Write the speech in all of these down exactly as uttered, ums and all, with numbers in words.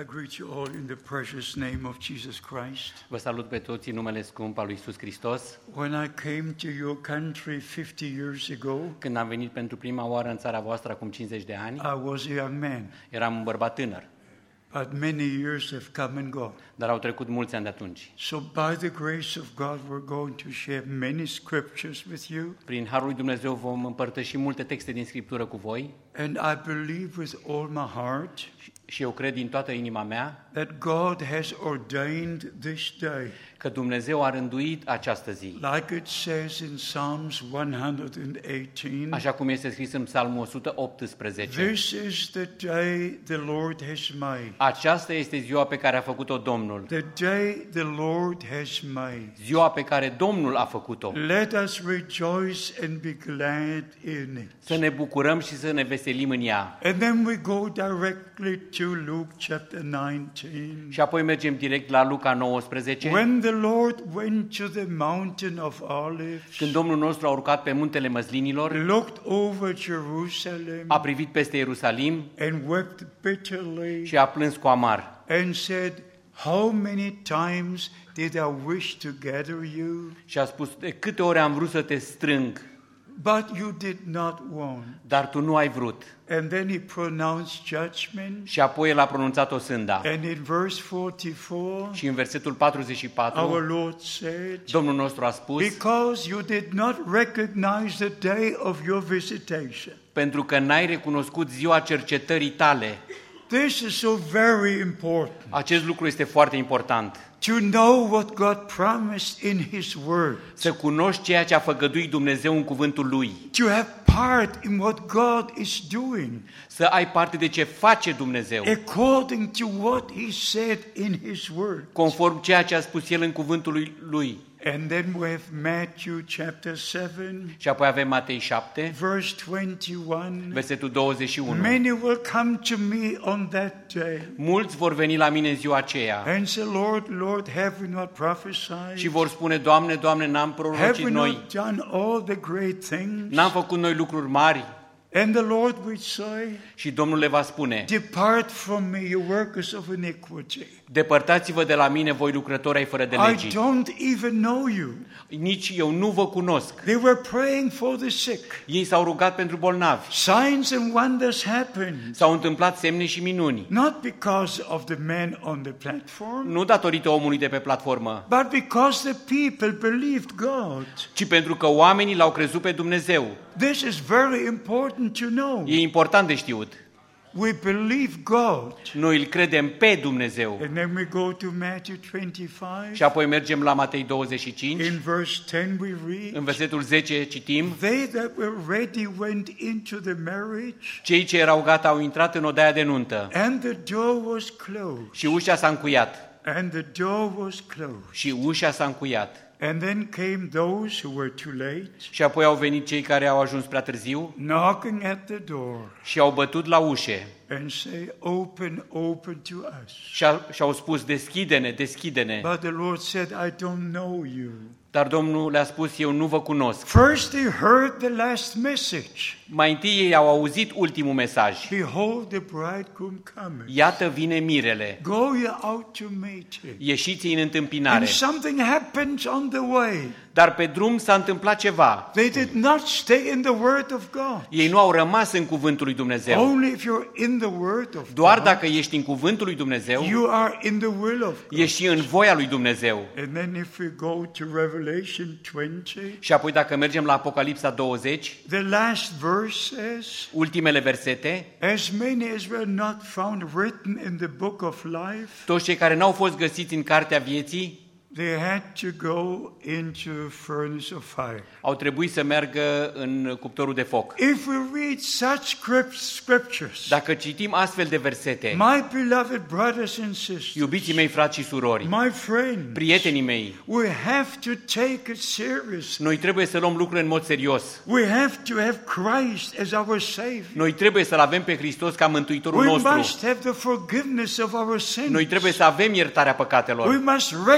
I greet you all in the precious name of Jesus Christ. Vă salut pe toți în numele scump al lui Iisus Hristos. When I came to your country fifty years ago, Când am venit pentru prima oară în țara voastră acum cincizeci de ani, I was a young man, eram un bărbat tânăr, but many years have come and gone. dar au trecut mulți ani de atunci. So by the grace of God, we're going to share many scriptures with you, Prin harul lui Dumnezeu vom împărtăși multe texte din Scriptură cu voi and I believe with all my heart și eu cred din toată inima mea that God has ordained this day, că Dumnezeu a rânduit această zi. like it says in Psalms one hundred eighteen. Așa cum este scris în Psalmul o sută optsprezece. This is the day the Lord has made. Aceasta este ziua pe care a făcut-o Domnul. The day the Lord has made. Ziua pe care Domnul a făcut-o. Let us rejoice and be glad in it. Să ne bucurăm și să ne veselim în ea. And then we go directly to Luke chapter nineteen. Și apoi mergem direct la Luca nouăsprezece. When the Lord went to the mountain of Olives, Când Domnul nostru a urcat pe muntele măslinilor, looked over Jerusalem a privit peste Ierusalim and wept bitterly și a plâns cu amar. and said, how many times did I wish to gather you, Și a spus, de câte ori am vrut să te strâng, but you did not want. dar tu nu ai vrut. And then he pronounced judgment. Și apoi el a pronunțat o sânda. And in verse forty-four, Și în versetul patruzeci și patru, our Lord said, Domnul nostru a spus, because you did not recognize the day of your visitation. pentru că n-ai recunoscut ziua cercetării tale. This is so very important, Acest lucru este foarte important. to know what God promised in His Word, Să cunoști ceea ce a făgăduit Dumnezeu în cuvântul Lui. to have part in what God is doing, Să ai parte de ce face Dumnezeu, according to what He said in His Word. conform ceea ce a spus El în cuvântul lui- Lui. And then we have Matthew chapter seven, Și apoi avem Matei șapte, verse twenty-one. versetul douăzeci și unu. Many will come to me on that day Mulți vor veni la mine în ziua aceea and say, Lord, Lord, have we not prophesied? și vor spune, Doamne, Doamne, n-am Have prorocit we noi, not done all the great things? n-am făcut noi lucruri mari? And the Lord would say, Și Domnul le va spune, depart from me, you workers of iniquity. depărtați-vă de la mine, voi lucrători ai fără de I legii. don't even know you. Nici eu nu vă cunosc. They were praying for the sick. Ei s-au rugat pentru bolnavi. Signs and wonders happened, S-au întâmplat semne și minuni. not because of the man on the platform, Nu datorită omului de pe platformă, but because the people believed God. ci pentru că oamenii l-au crezut pe Dumnezeu. This is very important to know. E important de știut. We believe God. Noi îl credem pe Dumnezeu. And then we go to Matthew twenty-five. Și apoi mergem la Matei douăzeci și cinci. In verse ten we read, În versetul zece citim, they that were ready went into the marriage, cei ce erau gata au intrat în odaia de nuntă and the door was closed. și ușa s-a încuiat. And the door was closed. Și ușa s-a încuiat. And then came those who were too late, Și apoi au venit cei care au ajuns prea târziu knocking at the door, și au bătut la ușe and say, open, open to us. și, a, și au spus, deschide-ne, deschide-ne. But the Lord said, I don't know you. Dar Domnul le-a spus, eu nu vă cunosc. First they heard the last message. Mai întâi ei au auzit ultimul mesaj. Behold, the bridegroom cometh. Iată vine mirele. Go ye out to meet him. Ieșiți în And întâmpinare. something happens on the way. Dar pe drum s-a întâmplat ceva. They did not stay in the Word of God. Ei nu au rămas în cuvântul lui Dumnezeu. Only if you're in the Word of Doar God, dacă ești în cuvântul lui Dumnezeu, you are in the will of God. ești și în voia lui Dumnezeu. And then if we go to Revelation twenty, Și apoi dacă mergem la Apocalipsa douăzeci, the last verse says, ultimele versete, as many as were not found written in the book of life, toți cei care n-au fost găsiți în cartea vieții they had to go into a furnace of fire. au trebuit să meargă în cuptorul de foc. If we read such script- scriptures, Dacă citim astfel de versete, my beloved brothers and sisters, iubiții mei frați și surori, my friends, prietenii mei, we have to take it seriously. noi trebuie să luăm lucrurile în mod serios. We have to have Christ as our Savior. Noi trebuie să-L avem pe Hristos ca Mântuitorul We nostru. must have the forgiveness of our sins. Noi trebuie să avem iertarea We păcatelor. must recognize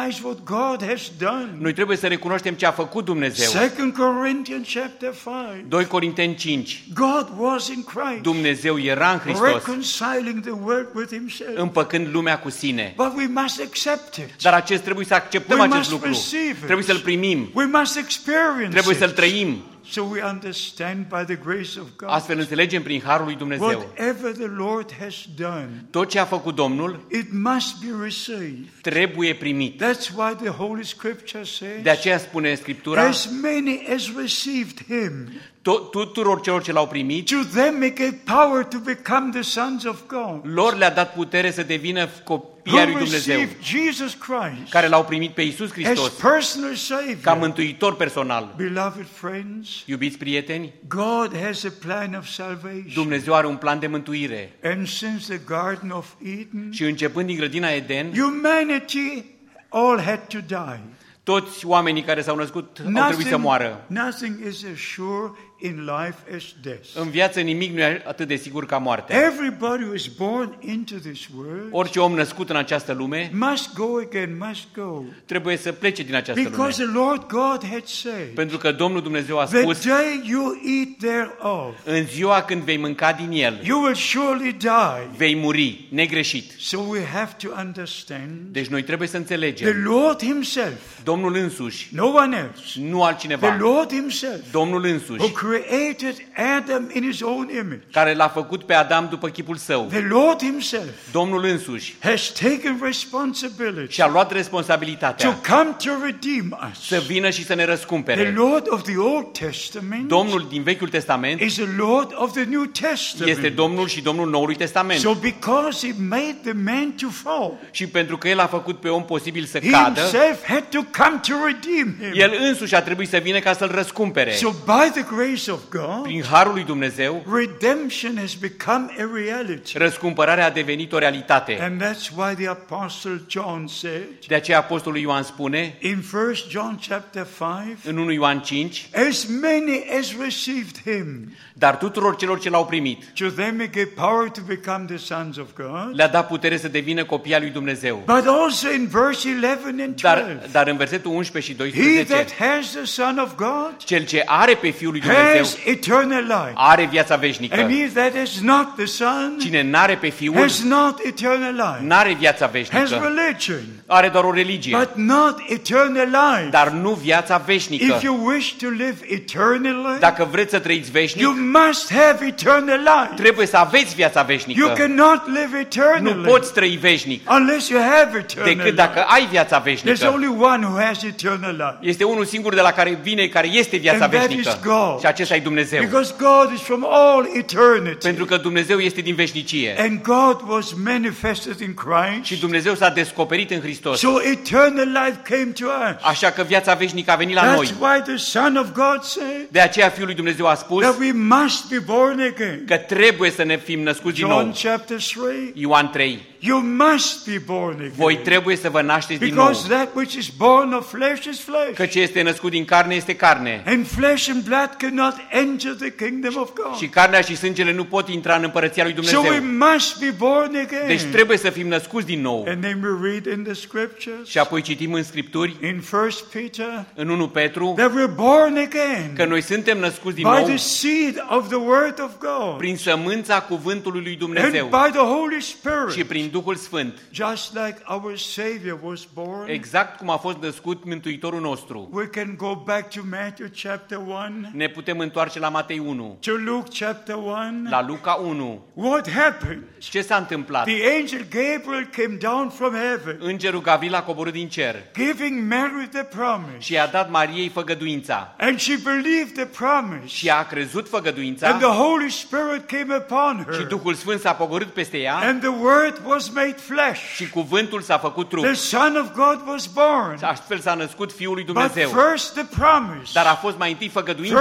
recognize what God has done. Noi trebuie să recunoaștem ce a făcut Dumnezeu. Second Corinthians chapter five. doi Corinteni cinci. God was in Christ, Dumnezeu era în Hristos, reconciling the world with himself. împăcând lumea cu sine. But we must accept it. Dar acest trebuie să acceptăm We acest must lucru. receive it. Trebuie să-l primim. We must experience Trebuie să-l it. trăim. So we understand by the grace of God. Astfel înțelegem prin harul lui Dumnezeu. Whatever the Lord has done, Tot ce a făcut Domnul it must be received. trebuie primit. That's why the Holy Scripture says, De aceea spune Scriptura, as many as received him, to- tuturor celor ce l-au primit, to them he gave power to become the sons of God. lor le-a dat putere să devină copii ai Who lui Dumnezeu, received Jesus Christ care l-au primit pe Iisus as Hristos personal ca Savior. mântuitor personal. Beloved friends, Iubiți prieteni, God has a plan of salvation. Dumnezeu are un plan de mântuire. And since the Garden of Eden, Și începând din grădina Eden, humanity all had to die. toți oamenii care s-au născut au trebuit să moară. nothing is as sure in life as death. În viață nimic nu e atât de sigur ca moartea. Everybody who is born into this world Orice om născut în această lume must go again, must go. trebuie să plece din această lume. Because the Lord God had said, Pentru că Domnul Dumnezeu a the spus, day you eat thereof, în ziua când vei mânca din el, you will surely die. vei muri, negreșit. So we have to understand Deci noi trebuie să the înțelegem, Lord himself, Domnul însuși, no one else, nu the altcineva, Lord himself, Domnul who însuși, created Adam in his own image. care l-a făcut pe Adam după chipul său, The Lord himself Domnul însuși, has taken responsibility și-a luat to responsabilitatea come to redeem us. să vină și să ne The răscumpere. Lord of the Old Testament Domnul din Vechiul Testament is the Lord of the New este Testament. Domnul și Domnul Noului Testament. So because he made the man to fall, Și pentru că El a făcut pe om posibil să he cadă, himself had to come to redeem him. El însuși a trebuit să vină ca să-l răscumpere. So by the grace of God, Prin harul lui Dumnezeu, redemption has become a reality. răscumpărarea a devenit o realitate. And that's why the Apostle John said De aceea Apostolul Ioan spune, in First John chapter five, în unu Ioan cinci, as many as received him, dar tuturor celor ce l-au primit, to them he gave power to become the sons of God. le-a dat putere să devină copii al lui Dumnezeu. But also in verse eleven and Dar, twelve, dar în versetul unsprezece și he doisprezece, that has the Son of God cel ce are pe Fiul lui Dumnezeu has eternal life. are viața veșnică. And he that has not the Son Cine n-are pe Fiul, has not eternal life. n-are viața Has veșnică. religion, Are doar o religie, but not eternal life. dar nu viața veșnică. If you wish to live eternally, Dacă vreți să trăiți veșnic, you must have eternal life. trebuie să aveți viața You veșnică. cannot live Nu eternally poți trăi veșnic unless you have eternal decât dacă life. ai viața There's veșnică. only one who has eternal life. Este unul singur de la care vine, care este viața And that veșnică. is God. Și acesta e Dumnezeu. Because God is from all eternity. Pentru că Dumnezeu este din veșnicie. And God was manifested in Christ. Și Dumnezeu s-a descoperit în Hristos. So eternal life came to us. Așa că viața veșnică a venit la noi. That's why the Son of God said De aceea Fiul lui Dumnezeu a spus that we must be born again. că trebuie să ne fim născuți din John nou. chapter three. Ioan trei. You must be born again. Voi trebuie să vă nașteți din nou. Because that which is born of flesh is flesh. Că ce este născut din carne este carne. And flesh and blood cannot enter the kingdom of God. Și carnea și sângele nu pot intra în împărăția lui So we Dumnezeu. must be born again. Deci trebuie să fim născuți din nou. And then we read in the scriptures, Și apoi citim în Scripturi, in First Peter, în unu Petru, that we're born again că noi suntem născuți din by nou the seed of the Word of God prin sămânța cuvântului lui and Dumnezeu by the Holy și Spirit, prin Duhul Sfânt. just like our Savior was born. Exact cum a fost născut Mântuitorul nostru. We can go back to Matthew chapter one, Ne putem întoarce la Matei unu, to Luke chapter one. la Luca unu. What happened? Ce s-a întâmplat? The angel Gabriel came down from heaven, Îngerul Gavril a coborât din cer giving Mary the promise. și i-a dat Mariei făgăduința. And she believed the promise. Și a crezut făgăduința And the Holy Spirit came upon și her. Duhul Sfânt s-a pogorât peste ea And the Word was made flesh. și cuvântul s-a făcut trup. The Son of God was born. Astfel s-a născut Fiul lui But Dumnezeu. first the promise. Dar a fost mai întâi First făgăduința, the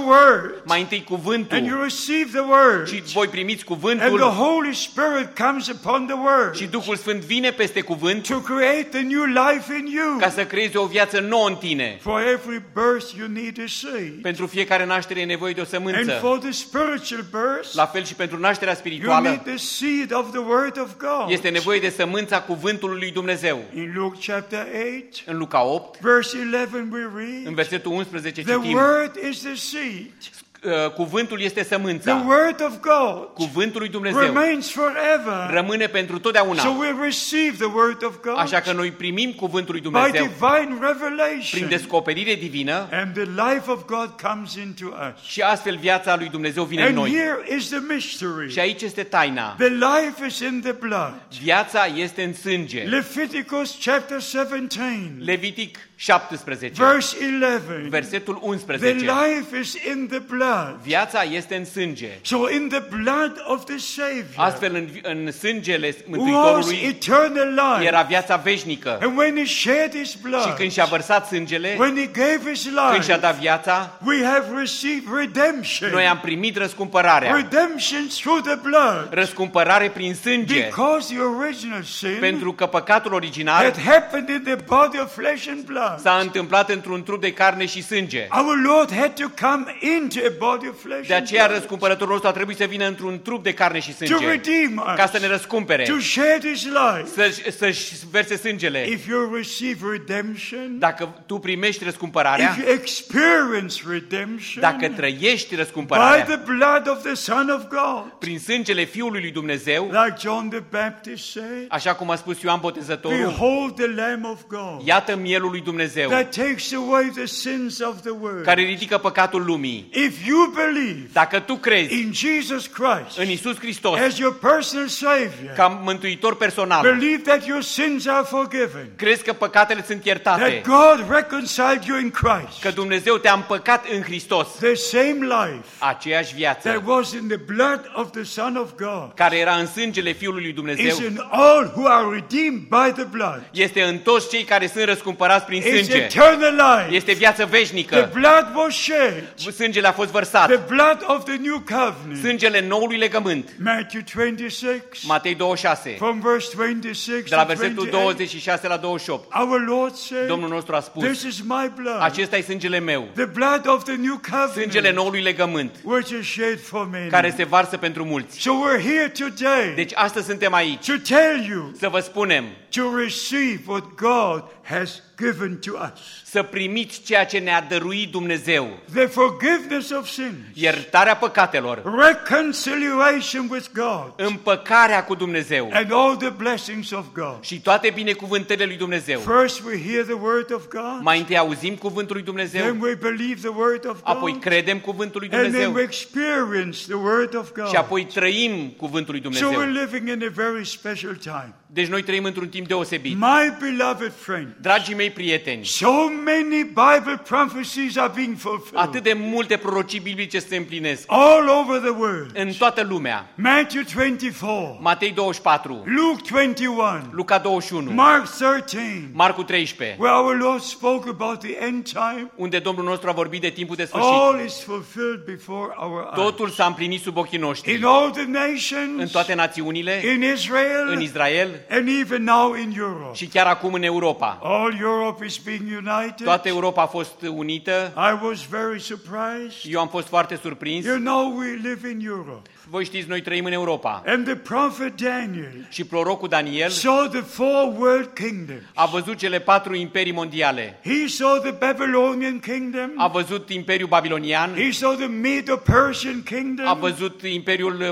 word. Mai întâi And you cuvântul receive the word. și voi primiți And the cuvântul Holy Spirit comes upon the word și Duhul Sfânt vine peste cuvânt to create the new life in you. ca să creezi o viață nouă în tine. For every birth you need a seed. Pentru fiecare naștere e nevoie de o And sămânță. for the spiritual birth, La fel și pentru nașterea you need spirituală the seed of the word of God. este nevoie de sămânța cuvântului lui Dumnezeu. In Luke chapter eight, În Luca opt, verse eleven, we în read, versetul unsprezece the citim, word is the seed. uh, cuvântul este The sămânța. word of God Cuvântul lui Dumnezeu remains forever. rămâne pentru So totdeauna. we receive the word of God Așa că noi primim cuvântul lui by Dumnezeu divine prin revelation. descoperire divină And the life of God comes into us. și astfel viața lui Dumnezeu vine în And noi. here is the Și mystery. aici este taina. The life is in the blood. Viața este în sânge. Leviticus chapter seventeen, Levitic șaptesprezece, verse eleven. versetul The unsprezece. life is in the blood. Viața este în sânge. So in the blood of the Savior Astfel în, în sângele was Mântuitorului eternal life. era viața veșnică. And when he shed his Și blood, când și-a vărsat sângele, when he gave his când și-a life, dat viața, we have received redemption. noi am primit răscumpărarea. Redemption through the blood. Răscumpărare prin sânge. Because the original sin Pentru că păcatul original had happened in the body of flesh and blood. s-a întâmplat într-un trup de carne și sânge. Our Lord had to come into a body of flesh De and aceea blood răscumpărătorul nostru a trebuit să vină într-un trup de carne și to sânge redeem ca să us, ne răscumpere, to shed his life. să-și, să-și verse sângele. If you receive redemption, Dacă tu primești răscumpărarea, if you experience redemption dacă trăiești by răscumpărarea the blood of the Son of God, prin sângele Fiului lui Dumnezeu, like John the Baptist said, așa cum a spus Ioan Botezătorul, behold the Lamb of God iată mielul lui Dumnezeu that takes away the sins of the world. care ridică păcatul lumii. If you believe Dacă tu crezi in Jesus Christ în Isus Hristos as your personal Savior, ca mântuitor personal, believe that your sins are forgiven, crezi că păcatele sunt iertate, that God reconciled you in Christ, că Dumnezeu te-a împăcat în Hristos, the same life aceeași that viață was in the blood of the Son of God care era în sângele Fiului lui is Dumnezeu, in all who are redeemed by the blood. este în toți cei care sunt răscumpărați prin It's sânge. eternal life. Este viață The veșnică. blood was shed. Sângele a fost The vărsat. blood of the new covenant. Sângele noului legământ. Matthew twenty-six, Matei douăzeci și șase, from verse twenty-six de la to versetul twenty-eight. douăzeci și șase la douăzeci și opt. Our Lord said, Domnul nostru a spus, this is my blood, acesta e sângele meu, the blood of the new sângele covenant, noului legământ, which is shed for many. care se varsă pentru mulți. So we're here today Deci astăzi suntem aici to tell you să vă spunem to receive what God has given to us. să primiți ceea ce ne-a dăruit Dumnezeu. The forgiveness of sins, Iertarea păcatelor, reconciliation with God, împăcarea cu Dumnezeu and all the blessings of God. și toate binecuvântările lui Dumnezeu. First we hear the word of God, Mai întâi auzim cuvântul lui Dumnezeu, then we believe the word of apoi God, credem cuvântul lui and then Dumnezeu we experience the word of și God. apoi trăim cuvântul lui So we're Dumnezeu. living in a very special time. Deci noi trăim într-un timp deosebit. My beloved friend, Dragii mei prieteni, so many Bible prophecies are being fulfilled atât de multe prorocii biblice se împlinesc all over the world. în toată lumea. Matthew twenty-four, Matei douăzeci și patru, Luke twenty-one, Luca douăzeci și unu, Mark thirteen, Marcu treisprezece, where our Lord spoke about the end time. unde Domnul nostru a vorbit de timpul de sfârșit. All is fulfilled before our eyes. Totul s-a împlinit sub ochii In noștri. all the În nations, toate națiunile, in Israel, în Israel and even now in Europe. și chiar acum în Europa. All Europe is being united. Toată Europa a fost unită. I was very surprised. Eu am fost foarte surprins. You know, we live in Europe. Voi știți, noi trăim în Europa. And the prophet Daniel Și prorocul Daniel saw the four world kingdoms. a văzut cele patru imperii mondiale. He saw the Babylonian kingdom. A văzut Imperiul Babilonian, He saw the Medo-Persian a kingdom. văzut Imperiul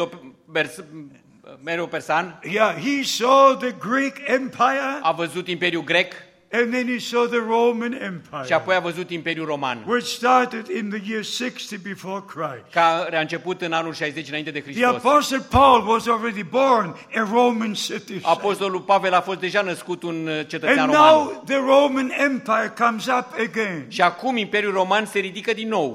Medo- Medo-Persan, Yeah, he saw the Greek Empire. a văzut Imperiul Grec And then he saw the Roman și Empire, apoi a văzut Imperiul Roman, which started in the year sixty before Christ. care a început în anul șaizeci înainte de The Hristos. Apostle Paul was already born a Roman citizen. Apostolul Pavel a fost deja născut un cetățean And roman. now the Roman Empire comes up again. Și acum Imperiul Roman se ridică din nou.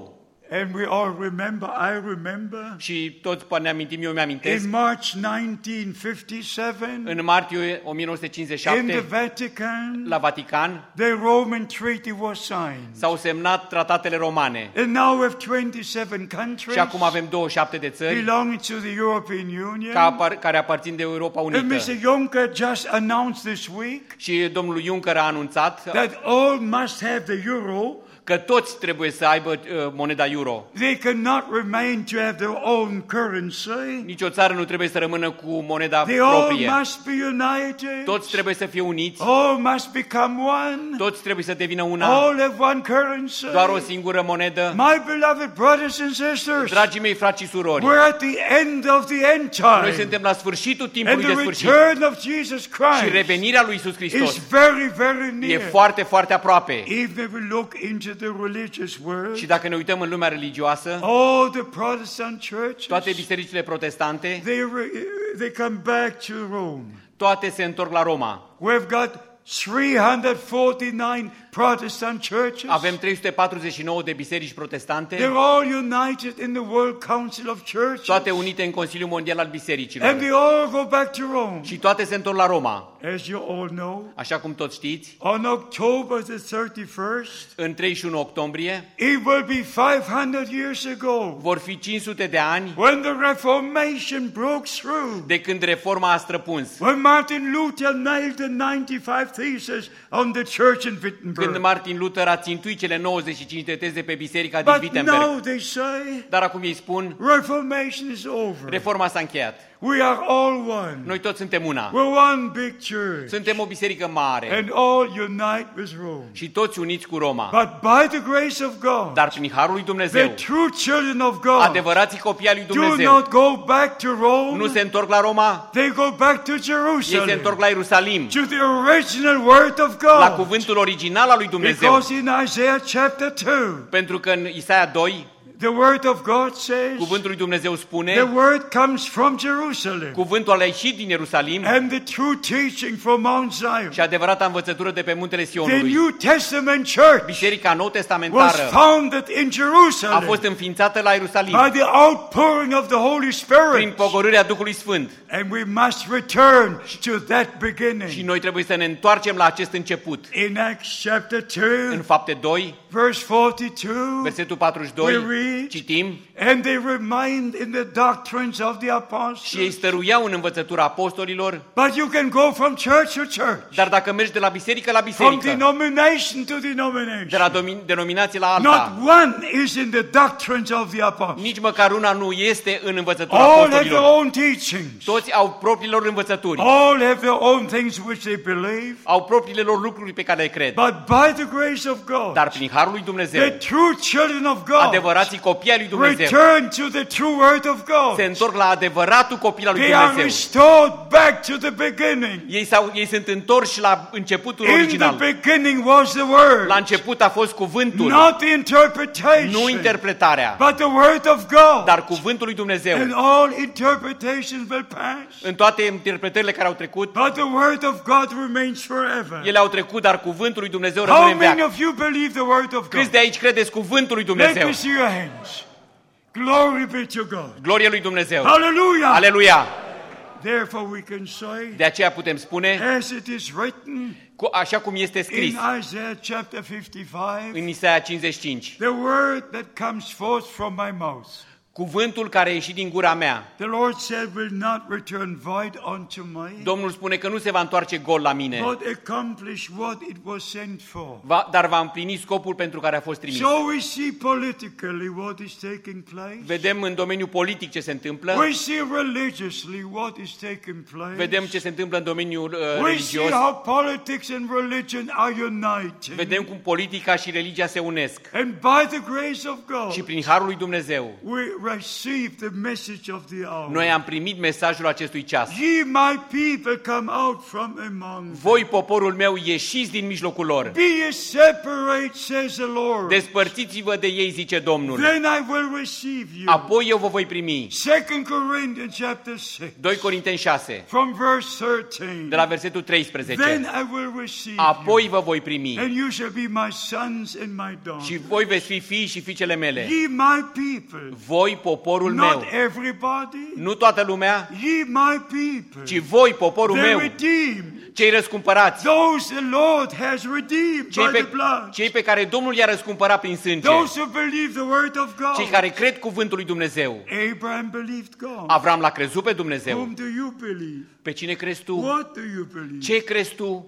And we all remember, I remember, Și toți ne amintim, eu mi-amintesc, in March nineteen fifty-seven, în martie o mie nouă sute cincizeci și in the șapte, Vatican, la Vatican, the Roman Treaty was signed. s-au semnat tratatele romane. And now we have twenty-seven countries Și acum avem douăzeci și șapte de țări belonging to the European Union. ca apar, care aparțin de Europa And Unită. mister Juncker just announced this week Și domnul Juncker a anunțat that all must have the euro. că toți trebuie să aibă uh, moneda euro. They cannot remain to have their own currency. Nici o țară nu trebuie să rămână cu moneda They all proprie. must be united. Toți trebuie să fie uniți, All must become one. toți trebuie să devină una, All have one currency. doar o singură monedă. My beloved brothers and sisters, Dragii mei frați și surori, we're at the end of the end noi time. suntem la sfârșitul And timpului de the sfârșit return of Jesus și Christ revenirea lui Iisus Hristos is very, very e near. foarte, foarte aproape. If we look into the religious world, Și dacă ne uităm în lumea religioasă, all the Protestant churches, toate bisericile protestante, they, re, they come back to Rome. toate se întorc la Roma. We've got three hundred forty-nine Protestant churches. Avem trei sute patruzeci și nouă de biserici protestante, They're all united in the World Council of Churches. toate unite în Consiliul Mondial al And Bisericilor. they all go back to Rome. Și toate se întorc la Roma. As you all know, Așa cum toți știți, on October the thirty-first, în treizeci și unu octombrie it will be five hundred years ago vor fi cinci sute de ani when the Reformation broke through. de când reforma a străpuns. When Martin Luther nailed the ninety-five theses on the church in Wittenberg. Când Martin Luther a țintuit cele nouăzeci și cinci de teze pe biserica din But Wittenberg. now they say Dar acum ei spun, Reformation is over. reforma s-a încheiat. We are all one. Noi toți suntem una. We're one big church. Suntem o biserică mare And all unite with Rome. și toți uniți cu Roma. But by the grace of God, Dar prin harul lui the Dumnezeu, true children of God adevărații copii ai lui do Dumnezeu not go back to Rome. nu se întorc la Roma, They go back to ei se Jerusalem. întorc la Ierusalim, To the original word of la God. cuvântul original al lui Dumnezeu. Because in Isaiah chapter two, Pentru că în Isaia doi, the word of God says, cuvântul lui Dumnezeu the spune, word comes from Jerusalem. cuvântul a ieșit din Ierusalim And the true teaching from Mount Zion. și adevărata învățătură de pe muntele The Sionului. New Testament church Biserica Nou was Testamentară founded in a Jerusalem fost înființată la Ierusalim by the outpouring of the Holy prin Spirit. pogorârea Duhului Sfânt. And we must return to that Și beginning. noi trebuie să ne întoarcem la acest început. In Acts chapter În two, Fapte doi, verse forty-two, versetul patruzeci și we doi, read, citim, and they remained in the doctrines of the și ei apostles. stăruiau în învățătura apostolilor, But you can go from church to church, dar dacă mergi de la biserică la from biserică, denomination to de la denomination. domi- denominație la Not alta, one is in the doctrines of the apostles. nici măcar una nu este în învățătura All have their apostolilor. own teachings. Toți au propriilor învățături, All have their own things which they believe. au propriile lor lucruri pe care le cred. But by the grace of God, Dar prin harul lui the Dumnezeu, true children of God adevărații copii ai lui Dumnezeu return to the true word of God. se întorc la adevăratul copil al lui They are Dumnezeu. restored back to the beginning. Ei, s-au, ei sunt întorși la începutul In the original. beginning was the word, La început a fost cuvântul, not the interpretation, nu interpretarea, but the word of God. dar cuvântul lui Dumnezeu. And all interpretations will pass, În toate interpretările care au trecut, but the word of God remains forever. ele au trecut, dar cuvântul lui Dumnezeu How rămâne în many veac. of you believe the word of Câți God? de aici credeți cuvântul lui Let Dumnezeu? me see your hands. Glory be to God. Glorie lui Dumnezeu. Hallelujah. Aleluia! Therefore we can say, De aceea putem spune, as it is written cu- așa cum este scris in Isaiah chapter fifty-five, în Isaia cincizeci și cinci, the word that comes forth from my mouth, cuvântul care a ieșit din gura mea, the Lord said, will not return void unto me, Domnul spune că nu se va întoarce gol la mine, but accomplish what it was sent for. va, dar va împlini scopul pentru care a fost trimis. So we see politically what is taking place. Vedem în domeniul politic ce se întâmplă, We see religiously what is taking place. vedem ce se întâmplă în domeniul uh, We see religios, how politics and religion are united. vedem cum politica și religia se unesc. And by the grace of God, Și prin harul lui Dumnezeu we received the message of the hour. Noi am primit mesajul acestui ceas. Ye my people come out from among them. Voi, poporul meu, ieșiți din mijlocul lor. Be ye separate, says the Lord. Despărțiți-vă de ei, zice Domnul. Then I will receive you. Apoi eu vă voi primi. Second Corinthians chapter six. doi Corinteni șase, From verse thirteen. de la versetul treisprezece. Then I will receive Apoi you. vă voi primi. And you shall be my sons and my daughters. Și voi veți fi fii și fiicele mele. Ye my people. Voi, poporul Not meu. everybody. Nu toată lumea, Ye my people. ci voi, poporul The meu, redeemed. cei răscumpărați. Those the Lord has redeemed Cei by the pe, blood. cei pe care Domnul i-a răscumpărat prin sânge. Those who believe the word of God. Cei care cred cuvântul lui Dumnezeu. Abraham believed God. Avram l-a crezut pe Dumnezeu. Whom do you believe? Pe cine crezi tu? What do you believe? Ce crezi tu?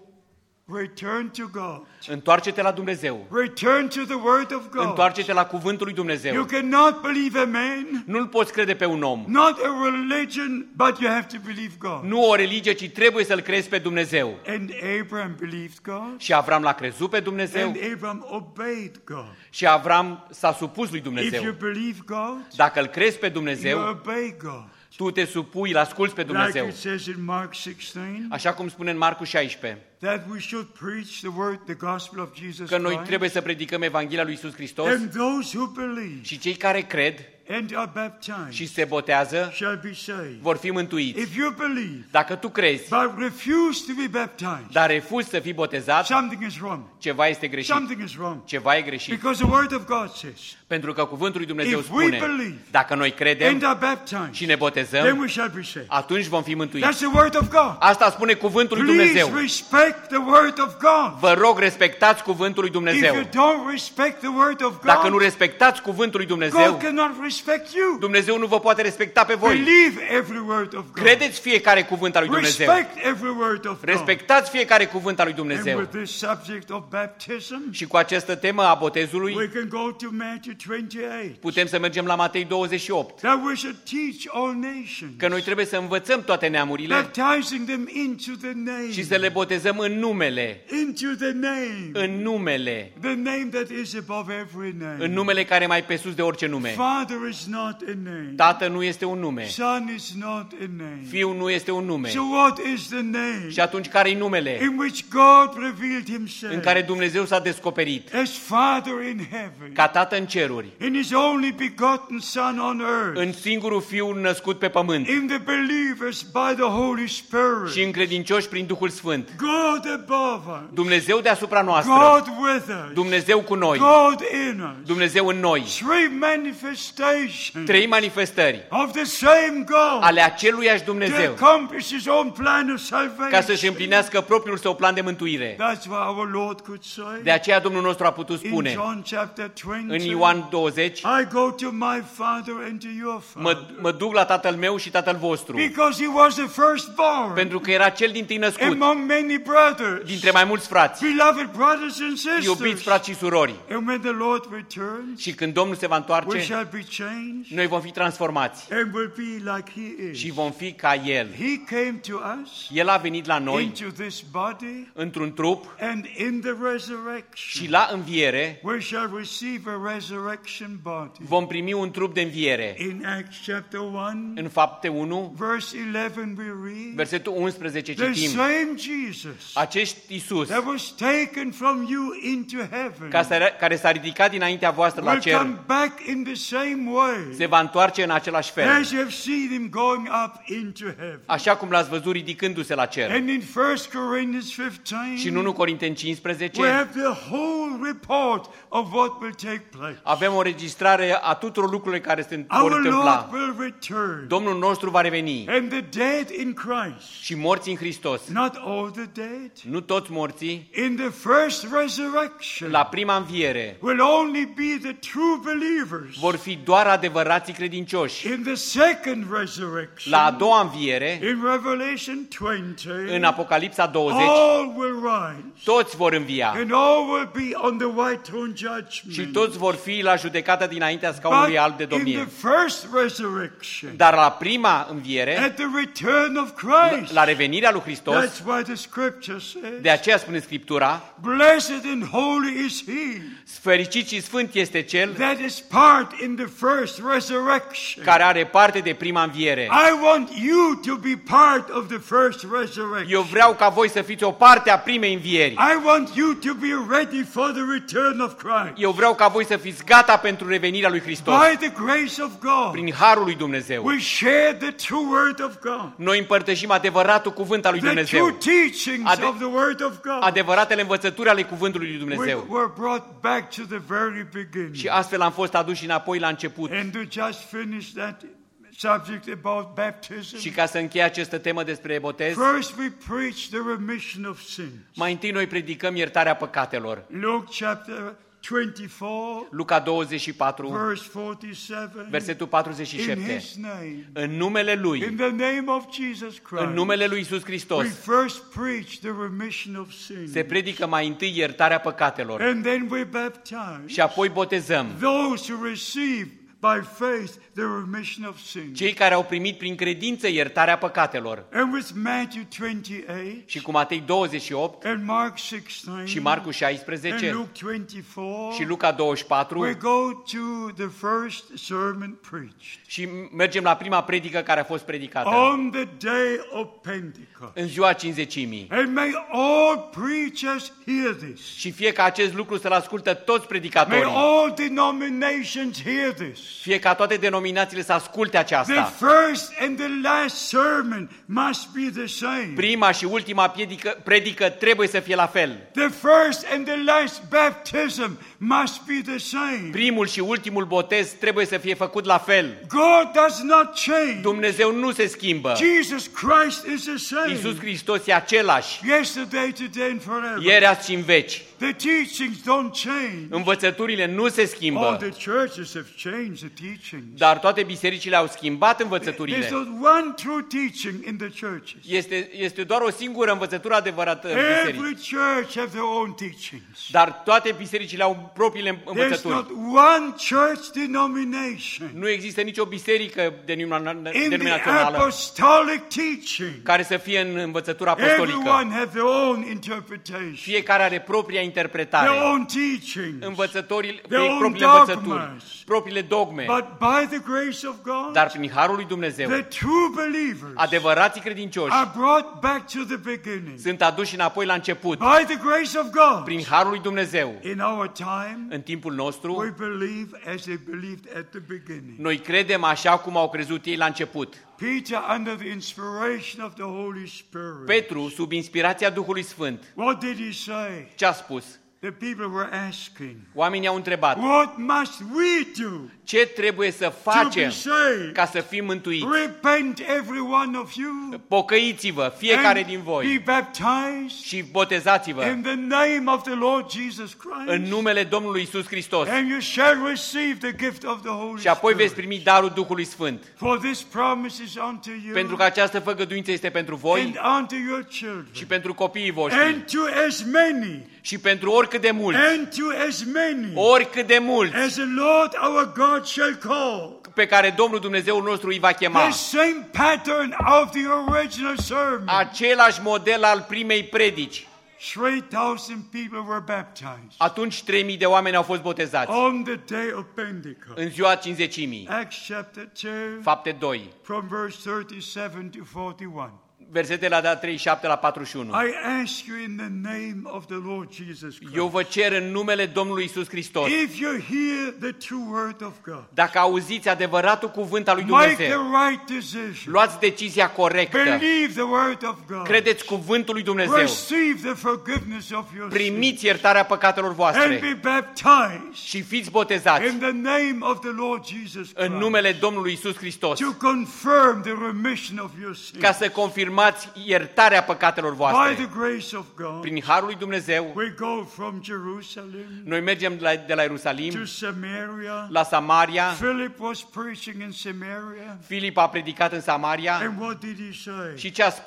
Return to God. Întoarce-te la Dumnezeu. Return to the word of God. Întoarce-te la cuvântul lui You Dumnezeu. cannot believe a man, Nu-l poți crede pe un om. not a religion, but you have to believe God. Nu o religie, ci trebuie să-L crezi pe Dumnezeu. And Abraham believed God. Și Avram l-a crezut pe Dumnezeu And Abraham obeyed God. și Avram s-a supus lui If you Dumnezeu. believe God, Dacă îl crezi pe you Dumnezeu, obey God. tu te supui, îl asculți pe Like Dumnezeu. it says in Mark sixteen, Așa cum spune în Marcu șaisprezece, that we should preach the word, the gospel of Jesus că noi Christ. trebuie să predicăm Evanghelia lui Iisus Hristos And those who believe și cei care cred and are baptized și se botează shall be saved. vor fi mântuiți. If you believe Dacă tu crezi, but refuse to be baptized, dar refuzi să fii botezat, something is wrong. ceva este greșit. Something is wrong. Ceva e greșit. Because the word of God says, Pentru că cuvântul lui Dumnezeu if we spune, believe dacă noi and credem are baptized, și ne then botezăm, we shall be saved. atunci vom fi mântuiți. That's the word of God. Asta spune cuvântul lui Please Dumnezeu. respect the word of God. Vă rog, respectați cuvântul lui If you Dumnezeu. don't respect the word of Dacă nu God, respectați cuvântul lui God Dumnezeu, cannot respect you. Dumnezeu nu vă poate respecta pe voi. Believe every word of God. Credeți fiecare cuvânt al lui Dumnezeu. Respect every word of God. Respectați fiecare cuvânt al lui And Dumnezeu. with this subject of baptism, Și cu această temă a botezului, we can go to Matthew twenty-eight. putem să mergem la Matei douăzeci și opt. That we should teach all nations, Că noi trebuie să învățăm toate neamurile baptizing them into the name, și să le botezăm în numele, into the name, în numele, the name that is above every în name. numele care e mai pe sus de orice nume. Father is not a name. Tată nu este un nume, Son is not a name. Fiul nu este un nume. So what is the name Și atunci care-i numele in which God revealed în himself care Dumnezeu s-a descoperit as Father in heaven, ca Tată în ceruri, in his only begotten Son on earth, în singurul Fiu născut pe pământ in the believers by the Holy Spirit, și în credincioși prin Duhul Sfânt. God above us, Dumnezeu deasupra noastră, God with us, Dumnezeu cu noi, God in us. Dumnezeu în noi. Three manifestations Trei manifestări of the same God ale aceluiași to Dumnezeu accomplish his own plan of ca salvation. să-și împlinească propriul său plan de mântuire. That's why our Lord could say De aceea Domnul nostru a putut in spune John chapter în twenty, Ioan douăzeci, I go to my Father and to your mă, Father. mă duc la Tatăl meu și Tatăl vostru, Because he was the firstborn pentru că era cel dintâi născut among many brothers, dintre mai mulți frați, beloved brothers and iubiți sisters. frați și surori. And when the Lord returns, Și când Domnul se va we întoarce, shall be changed noi vom fi transformați and will be like he și is. vom fi ca El. He came to us El a venit la noi into this body, într-un trup and in the și resurrection la înviere we shall receive a resurrection body. vom primi un trup de înviere. In Acts chapter one, În Fapte unu, verse eleven, we read, versetul unsprezece the citim, same Jesus acești Iisus, that was taken from you into heaven ca să- care s-a ridicat dinaintea voastră la will cer, come back in the same way se va întoarce în același fel, as you have seen him going up into heaven. așa cum l-ați văzut ridicându-se la cer. And in First Corinthians Și în fifteen, unu Corinteni we cincisprezece have the whole report of what will take place. avem o registrare a tuturor lucrurilor care se vor Our Lord întâmpla. will return, Domnul nostru va reveni and the dead in Christ, și morții în Hristos, not all the dead, nu toți morții, in the first resurrection la prima înviere will only be the true believers. vor fi doar adevărații credincioși. In the second resurrection, La a doua înviere, in Revelation twenty, în Apocalipsa douăzeci, all will rise, toți vor învia and all will be on the white throne judgment. și toți vor fi la judecată dinaintea scaunului alb de But in the domnie. first resurrection, Dar la prima înviere, at the return of Christ, la revenirea lui Hristos, that's why the scripture Scripture says, De aceea spune Scriptura, blessed and holy is he fericit și sfânt este cel that is part in the first resurrection. care are parte de prima înviere. I want you to be part of the first resurrection. Eu vreau ca voi să fiți o parte a primei învieri. I want you to be ready for the return of Christ. Eu vreau ca voi să fiți gata pentru revenirea lui Hristos. By the grace of God, Prin harul lui Dumnezeu. we share the true word of God. Noi împărtășim adevăratul cuvânt al lui The true Dumnezeu. teachings Ade- of the word of God. Adevăratele învățături ale cuvântului lui We Dumnezeu. were brought back to the very beginning. Și astfel am fost aduși înapoi la început. And to just finish that subject about baptism, Și ca să închei această temă despre botez, first we preach the remission of sins. mai întâi noi predicăm iertarea păcatelor. Luke chapter twenty-four, Luca douăzeci și patru, verse forty-seven, versetul patruzeci și in șapte. his name, În numele Lui, in the name of Jesus în Christ, numele Lui Iisus Hristos, we first preach the remission of sins. se predică mai întâi iertarea păcatelor And then we baptize și apoi botezăm those who receive by faith the remission of sins. cei care au primit prin credință iertarea păcatelor. And with Matthew twenty-eight Și cu Matei douăzeci și opt and Mark sixteen și Marcu and șaisprezece Luke twenty-four, și Luca douăzeci și patru we go to the first sermon preached și mergem la prima predică care a fost predicată on the day of Pentecost. în ziua Cincizecimii. And may all preachers hear this. Și fie ca acest lucru să-l ascultă toți May predicatorii. all denominations hear this. Fie ca toate denominațiile să asculte The aceasta. first and the last sermon must be the same. Prima și ultima predică, predică trebuie să fie la fel. The first and the last baptism must be the same. Primul și ultimul botez trebuie să fie făcut la fel. God does not change. Dumnezeu nu se schimbă. Jesus Christ is the same. Iisus Hristos e același. Yesterday, today and forever. Ieri, azi și în veci. The teachings don't change. Învățăturile nu se All schimbă. the churches have changed the teachings. Dar toate bisericile au schimbat There's învățăturile. not one true teaching in the churches. Este, este doar o singură învățătură adevărată în biserici. Every church have their own teachings. Dar toate bisericile au propriile There's învățături. not one church denomination Nu există nicio biserică denumina- in the denominațională apostolic teaching. care să fie în învățătura apostolică. Everyone have their own interpretation, Fiecare are propria their interpretare. own teachings. Învățătorii, Their own propriile dogmas. învățături, propriile dogme. But by the grace of God, Dar prin harul lui Dumnezeu, the true believers adevărații credincioși are brought back to the beginning. sunt aduși înapoi la început. By the grace of God, Prin harul lui Dumnezeu, in our time, în timpul we nostru, believe as they believed at the beginning. noi credem așa cum au crezut ei la început. Peter, under the inspiration of the Holy Spirit, Petru, sub inspirația Duhului Sfânt, what did he say? ce a spus? The people were asking, Oamenii au întrebat, what must we do ce trebuie să to be facem saved? ca să fim mântuiți? Repent, every one of you, Pocăiți-vă, fiecare din and voi, be baptized și botezați-vă in the name of the Lord Jesus în Christ, numele Domnului Isus Hristos and you shall receive the gift of the Holy și apoi veți Spirit. primi darul Duhului Sfânt. For this promise is unto you Pentru că această făgăduință este pentru voi and unto your children, și pentru copiii voștri and to as many, și pentru oricât de mulți, and to as many oricât de mulți as the Lord our God shall call. pe care Domnul Dumnezeul nostru îi va chema. The same pattern of the original sermon. Același model al primei predici. three thousand people were baptized Atunci trei mii de oameni au fost botezați on the day of Pentecost. în ziua Cincizecimii. Acts chapter two, Fapte doi, from verse thirty-seven to forty-one. versetele la treizeci și șapte la patruzeci și unu. I ask you in the name of the Lord Jesus Christ. Eu vă cer în numele Domnului Isus Hristos, If you hear the true word of God, dacă auziți adevăratul cuvânt al lui make the Dumnezeu, right decision. luați decizia corectă, Believe the word of God. credeți cuvântul lui Dumnezeu, Receive the forgiveness of your sins. primiți iertarea păcatelor And voastre be baptized și fiți botezați in the name of the Lord Jesus în Christ. numele Domnului Isus Hristos, To confirm the remission of your sins. ca să confirmați iertarea păcatelor By voastre. the grace of God, Prin harul lui Dumnezeu, we go from Jerusalem noi mergem de la, de la to Ierusalim Samaria. la Samaria. Philip was preaching in Samaria. Filip a predicat în Samaria And what did he say? și ce a spus?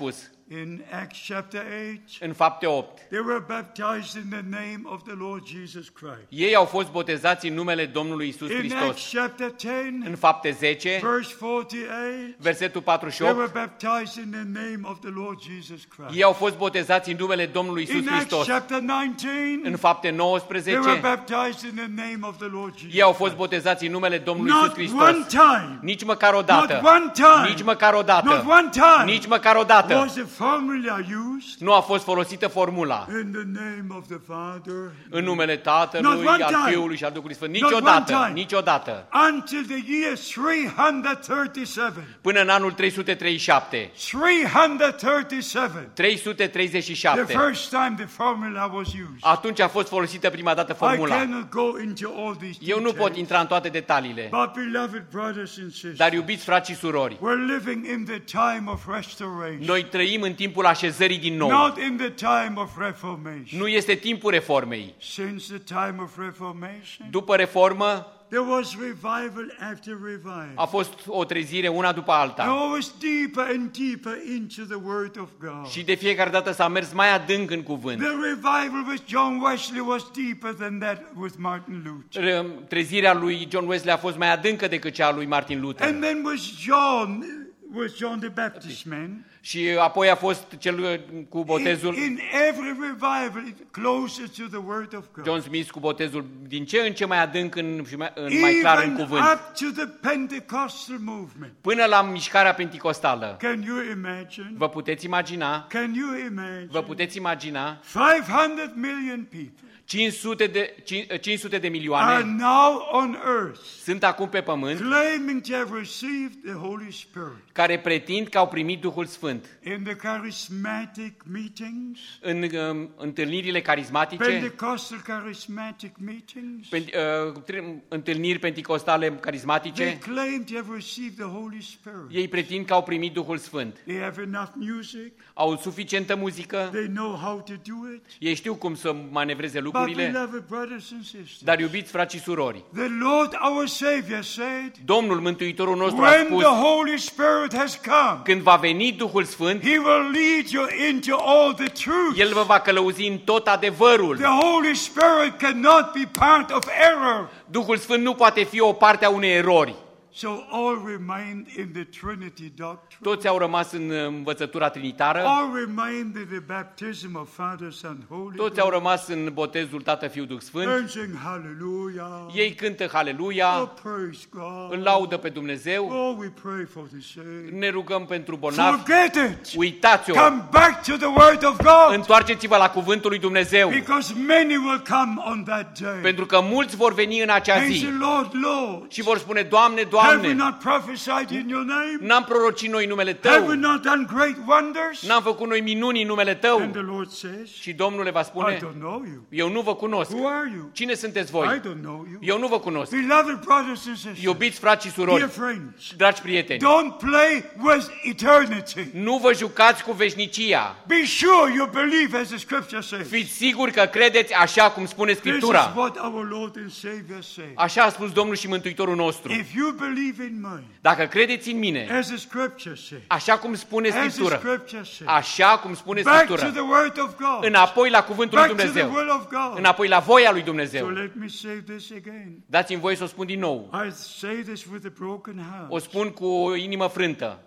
In Acts chapter eight, în Fapte opt. they were baptized in the name of the Lord Jesus Christ. Ei au fost botezați în numele Domnului Isus In Hristos. Acts chapter ten, În Fapte zece, verse forty-eight, versetul patruzeci și they were opt, baptized in the name of the Lord Jesus Christ. ei au fost botezați în numele Domnului Isus In Acts Hristos. chapter nineteen, În Fapte they were nouăsprezece, baptized in the name of the Lord Jesus ei au fost Christ. botezați în numele Domnului Isus Not Hristos. one time, Nici măcar o not dată. one time, Nici măcar o not dată. one time Nici măcar o dată. was the formula used Nu a fost folosită formula in the name of the Father în numele Not Tatălui, one al time. Fiului și al Duhului Sfânt. Not one Niciodată, time. niciodată. until the year three hundred thirty-seven. Până în anul trei sute treizeci și șapte. three hundred thirty-seven. trei sute treizeci și The șapte. first time the formula was used. Atunci a fost folosită prima dată I formula. cannot go into all these Eu nu pot details. intra în toate detaliile, But beloved brothers and sisters, dar iubiți frați și surori, we're living in the time of restoration, noi trăim în timpul așezării din nou. not in the time of reformation. Nu este timpul reformei. Since the time of reformation, După reformă there was revival after revival. a fost o trezire una după alta. Always deeper and deeper into the Word of God. Și de fiecare dată s-a mers mai adânc în cuvânt. The revival with John Wesley was deeper than that with Martin Luther. Trezirea lui John Wesley a fost mai adâncă decât cea a lui Martin Luther. And then was John, was John the Baptist man. Și apoi a fost cel cu botezul, In, in every revival, it closer to the Word of God. John Smith cu botezul din ce în ce mai adânc în, și mai, în mai clar în Even cuvânt. up to the Pentecostal movement. Până la mișcarea penticostală. Can you imagine? Vă puteți imagina? Can you imagine? Vă puteți imagina? five hundred million people cinci sute de, cinci sute de are milioane now on earth sunt acum pe pământ claiming to have received the Holy Spirit. care pretind că au primit Duhul Sfânt. In the charismatic meetings, În um, întâlnirile carismatice, Pentecostal charismatic meetings, pen, uh, tri- întâlniri penticostale they carismatice, claim to have received the Holy Spirit. ei pretind că au primit Duhul Sfânt. They have enough music, Au suficientă muzică, they know how to do it. ei știu cum să manevreze But lucrurile, beloved brothers and sisters, dar iubiți frați și surori, the Lord our Savior said, Domnul Mântuitorul nostru a when spus, the Holy Spirit has come, când va veni Duhul Sfânt, He will lead you into all the truth. El vă va călăuzi în tot adevărul. The Holy Spirit cannot be part of error. Duhul Sfânt nu poate fi o parte a unei erori. So all remained in the Trinity doctrine. Toți au rămas în învățătura trinitară, All remained in the baptism of Father, Son, Holy toți Ghost. au rămas în botezul Tată, Fiu, Duh Sfânt. And sing hallelujah. Ei cântă Oh, Haleluia, praise God. îl laudă pe Dumnezeu, Oh, we pray for the sick. ne rugăm pentru bolnavi. Forget it. Uitați-o, Come back to the Word of God. întoarceți-vă la cuvântul lui Dumnezeu, Because many will come on that day. pentru că mulți vor veni în acea And say, zi Lord, Lord, și vor spune, Doamne, have we Doamne, not prophesied in your name? n-am prorocit noi numele Have we Tău, not done great wonders? n-am făcut noi minuni în numele And Tău. the Lord says, Și Domnul le va I spune, don't know you. eu nu vă cunosc. Who are you? Cine sunteți I voi? don't know you. Eu nu vă cunosc. Beloved brothers and sisters, Iubiți frați și dear surori, friends, dragi prieteni, don't play with eternity. nu vă jucați cu veșnicia. Be sure you believe as the scripture says. Fiți siguri că credeți așa cum spune This is Scriptura. what our Lord and Savior said. Așa a spus Domnul și Mântuitorul nostru. If you believe in me, Dacă credeți în mine, as the scripture says, așa cum spune as the Scriptura, scripture says, așa cum spune back to Scriptura, the word of God, înapoi la cuvântul lui back to the Dumnezeu, will of God. înapoi la voia lui So Dumnezeu. let me say this again. Dați-mi voie să o spun din nou. I say this with a broken heart. O spun cu o inimă frântă.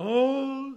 All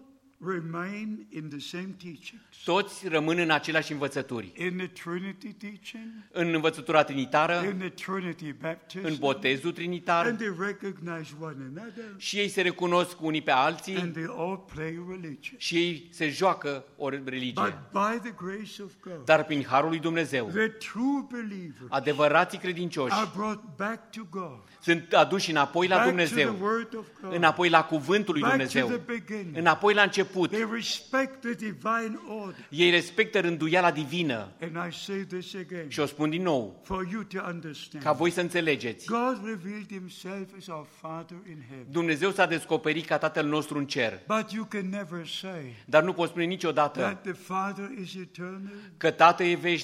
remain in the same teachings. Toți rămân în aceleași învățături. In the Trinity teaching, În învățătura trinitară, in the Trinity baptism, în botezul trinitar, and they recognize one another, și ei se recunosc unii pe alții and they all play religion. și ei se joacă o religie. But by the grace of God, Dar prin harul lui Dumnezeu, the true believers adevărații credincioși are brought back to God, sunt aduși înapoi la back to the Dumnezeu, Word of God, înapoi la cuvântul lui back to Dumnezeu, the beginning. înapoi la început. They respect the divine order. Ei respectă rânduiala divină. And I say this again, Și o spun din nou, for you to understand. ca voi să înțelegeți. God revealed himself as our Father in heaven. Dumnezeu s-a descoperit ca Tatăl nostru în cer. But you can never say Dar nu poți spune niciodată that the Father is eternal, că Tatăl e veșnic,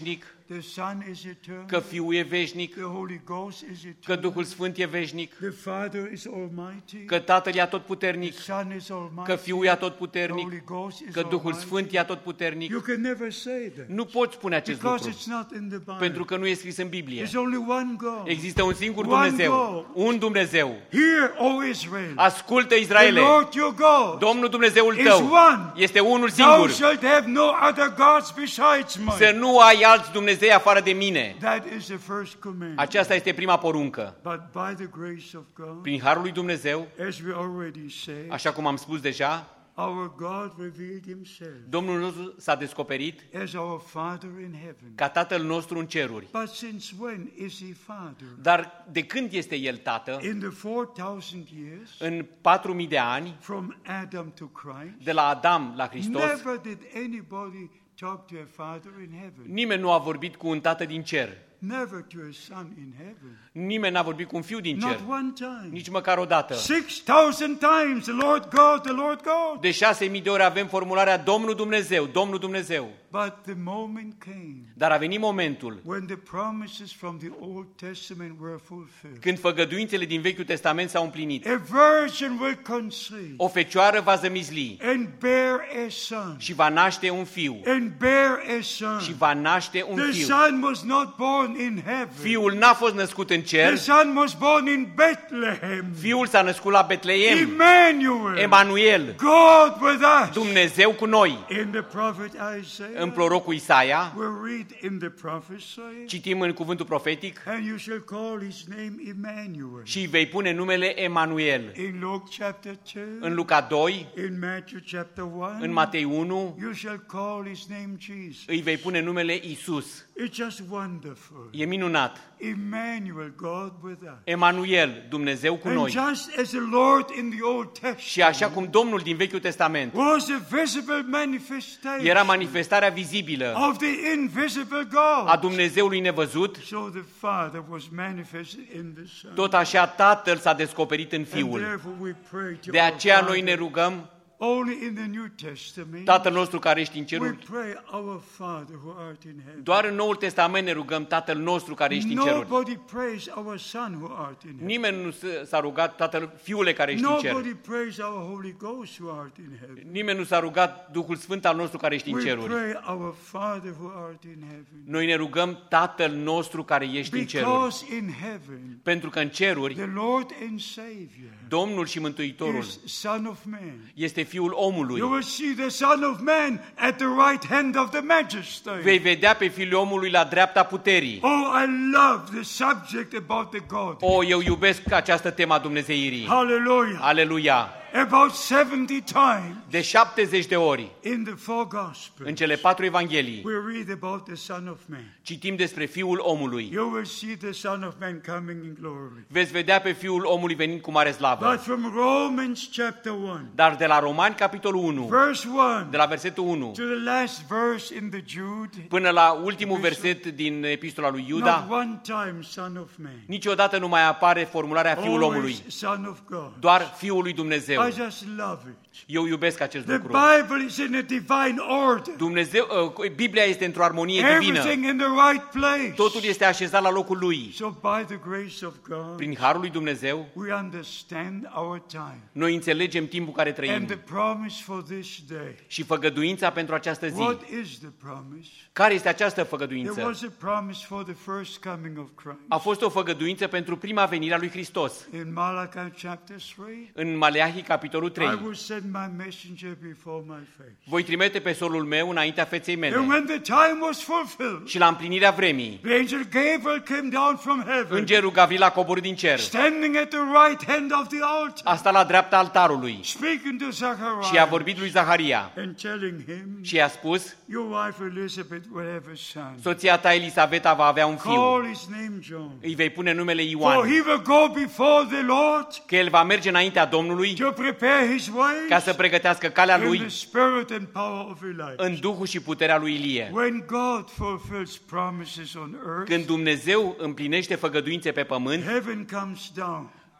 The Son is eternal. că Fiul e veșnic, The Holy Ghost is că eternal. Duhul Sfânt e veșnic, The Father is almighty. că Tatăl e The atotputernic, Son is almighty. că Fiul e The atotputernic, Holy Ghost is că Duhul almighty. Sfânt e atotputernic. You can never say that. Nu poți spune acest Because lucru, it's not in the Bible. pentru că nu e scris în Biblie. There's only one God. Există un singur One Dumnezeu, God. un Dumnezeu. Hear, O Israel. Ascultă, The Israele, Lord your God Domnul Dumnezeul is tău one. este unul Thou singur. shalt have no other gods besides Să mine. nu ai alți Dumnezei afară de mine. That is the first command. Aceasta este prima poruncă. But by the grace of God, Prin harul lui Dumnezeu, as we already said, așa cum am spus deja, our God revealed himself Domnul nostru s-a descoperit as our Father in heaven. ca Tatăl nostru în ceruri. But since when is he Father? Dar de când este El Tată? In the four thousand years, În patru mii de ani, from Adam to Christ, de la Adam la Hristos, never did anybody talk to a Father in heaven. nimeni nu a vorbit cu un Tată din cer. Never to a Son in heaven. Nimeni n-a vorbit cu un Fiu din cer. Not one time. Nici măcar o dată. Six thousand times, the Lord God, the Lord God. De șase mii de ori avem formularea Domnul Dumnezeu, Domnul Dumnezeu. But the moment came Dar a venit momentul when the promises from the Old Testament were fulfilled. când făgăduințele din Vechiul Testament s-au împlinit. A virgin will conceive O fecioară va zămisli and bear a son, și va naște un fiu. and bear a son. Și va naște un The fiu. son was not born in heaven. Fiul n-a fost născut în The cer, son was born in Bethlehem. Fiul s-a născut la Betleem. Emmanuel. Emanuel, God with us. Dumnezeu cu noi. In the prophet Isaiah, În prorocul Isaia, we read in the prophecy, citim în cuvântul profetic, and you shall call his name Emmanuel. și îi vei pune numele Emanuel. In Luke chapter two, În Luca doi, in Matthew chapter one, în Matei unu, you shall call his name Jesus. îi vei pune numele Isus. It's just wonderful. E minunat. Emmanuel, God with us. Emanuel, Dumnezeu cu And noi. just as the Lord in the Old Testament Și așa cum Domnul din Vechiul Testament was a visible manifestation era manifestarea vizibilă of the invisible a God, Dumnezeului nevăzut, so the Father was manifested in the Son. tot așa Tatăl s-a descoperit în And Fiul. therefore we pray to De our aceea noi ne Father. rugăm, Only in the New Testament Tatăl nostru care ești în we ceruri. pray our Father who art in heaven. Doar în Noul Testament ne rugăm Tatăl nostru care ești în ceruri. Nobody prays our Son who art in heaven. Nimeni nu s- s-a rugat Tatăl, Fiule care ești în cer. Nobody prays our Holy Ghost who art in heaven. Nimeni nu s-a rugat Duhul Sfânt al nostru care ești în We ceruri. pray our Father who art in heaven. Noi ne rugăm Tatăl nostru care ești în ceruri. Because in heaven, Pentru că în ceruri, the Lord and Savior Domnul și Mântuitorul is Son of Man. este Fiul omului. You will see the Son of Man at the right hand of the Majesty. Vei vedea pe Fiul omului la dreapta puterii. Oh, I love the subject about the God. O, eu iubesc această temă a Dumnezeirii. Hallelujah. Aleluia! About seventy times De șaptezeci de ori, in the four în Gospels, cele patru evanghelii, we read about the Son of Man. citim despre Fiul omului. You will see the Son of Man coming in glory. Veți vedea pe Fiul omului venind cu mare slavă. But from Romans chapter one, Dar de la Romani, capitolul unu, verse one, de la versetul unu, to the last verse in the Jude, până la ultimul verset din epistola lui not Iuda, one time Son of Man, niciodată nu mai apare formularea Fiul omului, always Son of God. doar Fiul lui Dumnezeu. I just love it. Eu iubesc acest The lucru. Bible is in a divine order. Dumnezeu, uh, Biblia este într-o armonie divină. Everything in the right place. Totul este așezat la locul lui. So by the grace of God, Prin harul lui Dumnezeu, we understand our time noi înțelegem timpul care and trăim the promise for this day. și făgăduința pentru această zi. What is the promise? Care este această There făgăduință? was a promise for the first coming of Christ. A fost o făgăduință pentru prima venire a lui Hristos. In Malachi chapter three, În Maleahi, capitolul I trei. will send my messenger before my face. Voi trimite pe solul meu înaintea feței And mele. when the time was fulfilled, Și la împlinirea vremii, the angel Gabriel came down from heaven, îngerul Gavril a coborât din cer. standing at the right hand of the altar, A stat la dreapta altarului speaking to și a Zachariah vorbit lui Zaharia and telling him, și i-a spus, your wife Elizabeth will have a son. soția ta Elisaveta va avea un fiu. Call his name John. Îi vei pune numele For Ioan, he will go before the Lord că el va merge înaintea Domnului to prepare his ca ways să pregătească calea in the lui spirit and power of Elijah. în duhul și puterea lui Ilie. When God fulfills promises on earth, Când Dumnezeu împlinește făgăduințe pe pământ, heaven comes down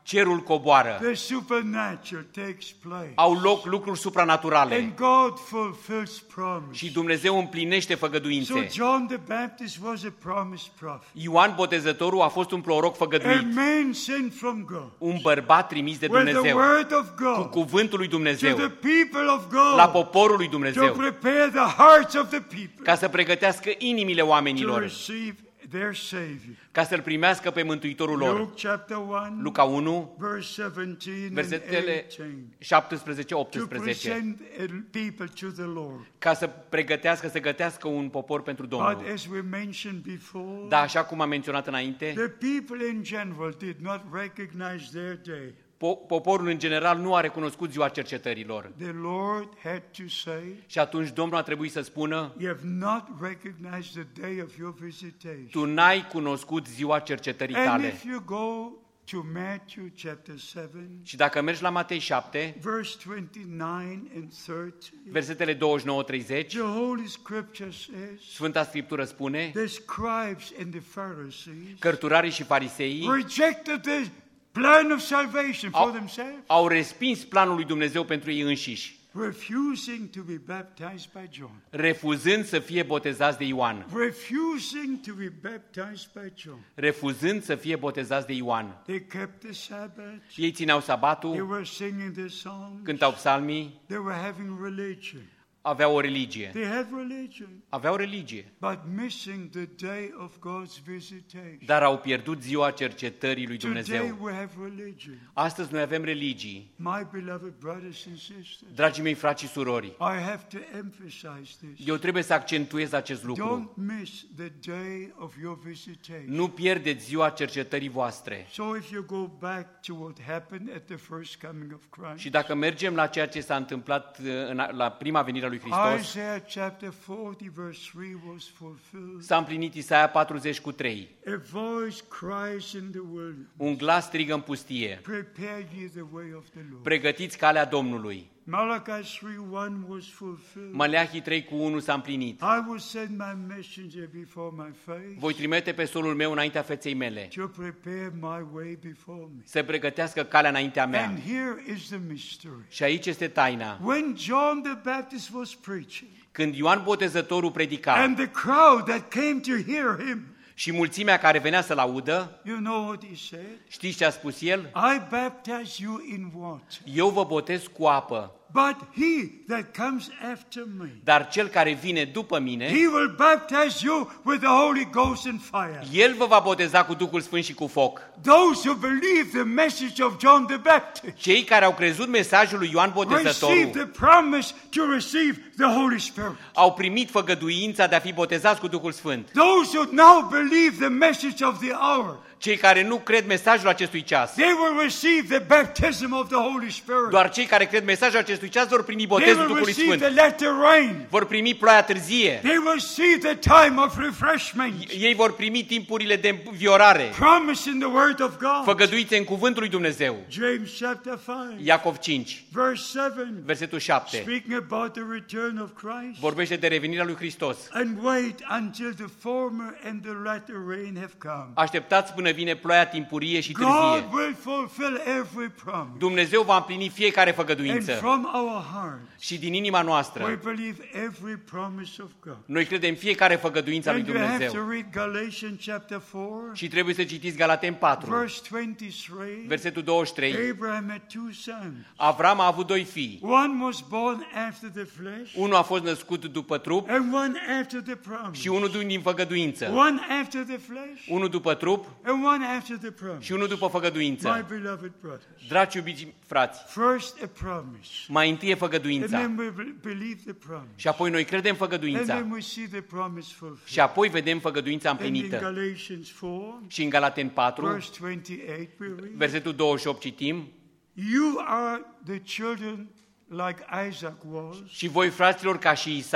Cerul coboară. The supernatural takes place. Au loc lucruri supranaturale. And God fulfills promise. Și Dumnezeu împlinește So făgăduințe. John the Baptist was a promised prophet. Ioan Botezătorul a fost un proroc A făgăduit. man sent from God. Un bărbat trimis de With the Dumnezeu. word of Cu God. cuvântul lui To Dumnezeu. the people of La God. poporul lui To Dumnezeu. prepare the hearts of the people. Ca să pregătească inimile To oamenilor. receive their Savior. Ca să-L primească pe Mântuitorul lor. Luke chapter one. Luca unu, Verse seventeen and versetele eighteen. șaptesprezece To optsprezece. present a people to the Lord. Ca să pregătească, să gătească un popor pentru But Domnul. as we mentioned before, Dar așa cum am menționat înainte, the people in general did not recognize their day. po- poporul în general nu a recunoscut ziua cercetărilor. The Lord had to say, Și atunci Domnul a trebuit să spună, you have not recognized the day of your visitation. tu n-ai cunoscut ziua cercetării And tale. if you go to Matthew chapter seven, Și dacă mergi la Matei șapte, verse twenty-nine and thirty, versetele douăzeci și nouă treizeci, the Holy Scripture says, Sfânta Scriptură spune, the scribes and the Pharisees cărturarii și fariseii rejected the plan of salvation for au, themselves, au respins planul lui Dumnezeu pentru ei înșiși, refusing to be baptized by John. refuzând să fie botezați de Ioan. Refusing to be baptized by John. Refuzând să fie botezați de Ioan. They kept the Sabbath. Ei țineau They sabatul, were singing the songs. cântau psalmii, They were having religion. aveau o religie. They had religion, Aveau religie, but missing the day of God's visitation. dar au pierdut ziua cercetării lui Today Dumnezeu. we have religion. Astăzi noi avem religii. My beloved brothers and sisters, Dragii mei frați și surori, I have to emphasize this. eu trebuie să accentuez acest lucru. Don't miss the day of your visitation. Nu pierdeți ziua cercetării voastre. So if you go back to what happened at the first coming of Christ, Și dacă mergem la ceea ce s-a întâmplat uh, în- la prima venire a lui Hristos, Isaiah chapter forty verse three was fulfilled. s-a împlinit Isaia patruzeci cu trei. A voice cries in the wilderness, Un glas strigă în pustie, prepare ye the way of the Lord. pregătiți calea Domnului. Malachi three one was fulfilled. Maleahii trei cu unu s-a împlinit. I will send my messenger before my face Voi trimite pe solul meu înaintea feței mele, to prepare my way before me. să pregătească calea înaintea mea. And here is the mystery. Și aici este taina. When John the Baptist was preaching, Când Ioan Botezătorul predica and the crowd that came to hear him, și mulțimea care venea să-l audă, you know what he said? știți ce a spus el? I baptize you in water, Eu vă botez cu apă, but he that comes after me, dar cel care vine după mine, he will baptize you with the Holy Ghost and fire. el vă va boteza cu Duhul Sfânt și cu foc. Those who believe the message of John the Baptist Cei care au crezut mesajul lui Ioan receive Botezătorul the promise to receive the Holy Spirit. au primit făgăduința de a fi botezați cu Duhul Sfânt. Those who now believe the message of the hour, Cei care nu cred mesajul acestui ceas, they will receive the baptism of the Holy Spirit. doar cei care cred mesajul acestui ceas vor primi They botezul will Duhului receive the Sfânt. latter rain. Vor primi ploaia târzie. They will see the time of refreshment. Ei vor primi timpurile de înviorare, Promise in the word of God. făgăduite în cuvântul lui Dumnezeu. James chapter five, Iacov cinci, verse seven, versetul șapte, speaking about the return of Christ. vorbește de revenirea lui Hristos. And wait until the former and the latter rain have come. Așteptați până vine ploaia timpurie și God târzie. will fulfill every promise. Dumnezeu va împlini fiecare And făgăduință. from our heart, Și din inima we noastră, believe every promise of God. noi credem fiecare făgăduință a lui And you have to Dumnezeu. read Galatians chapter four, Și trebuie să citiți Galaten patru, verse twenty-three. versetul douăzeci și trei. Abraham had two sons. Avram a avut doi fii. One was born after the flesh, Unul a fost născut după trup and one after the promise. și unul din făgăduință. One after the flesh, Unul după trup and one after the promise. și unul după My făgăduință. beloved brothers, Dragi iubiți frați, first a promise, mai întâi e and făgăduința then we be- believe the promise, și apoi noi credem and făgăduința then we see the promise fulfilled. și apoi vedem făgăduința And in împlinită. Galatians four, Și în Galaten patru, verse twenty-eight, we read, versetul douăzeci și opt citim: you are the children like Isaac was, și voi, fraților, ca și Isaac,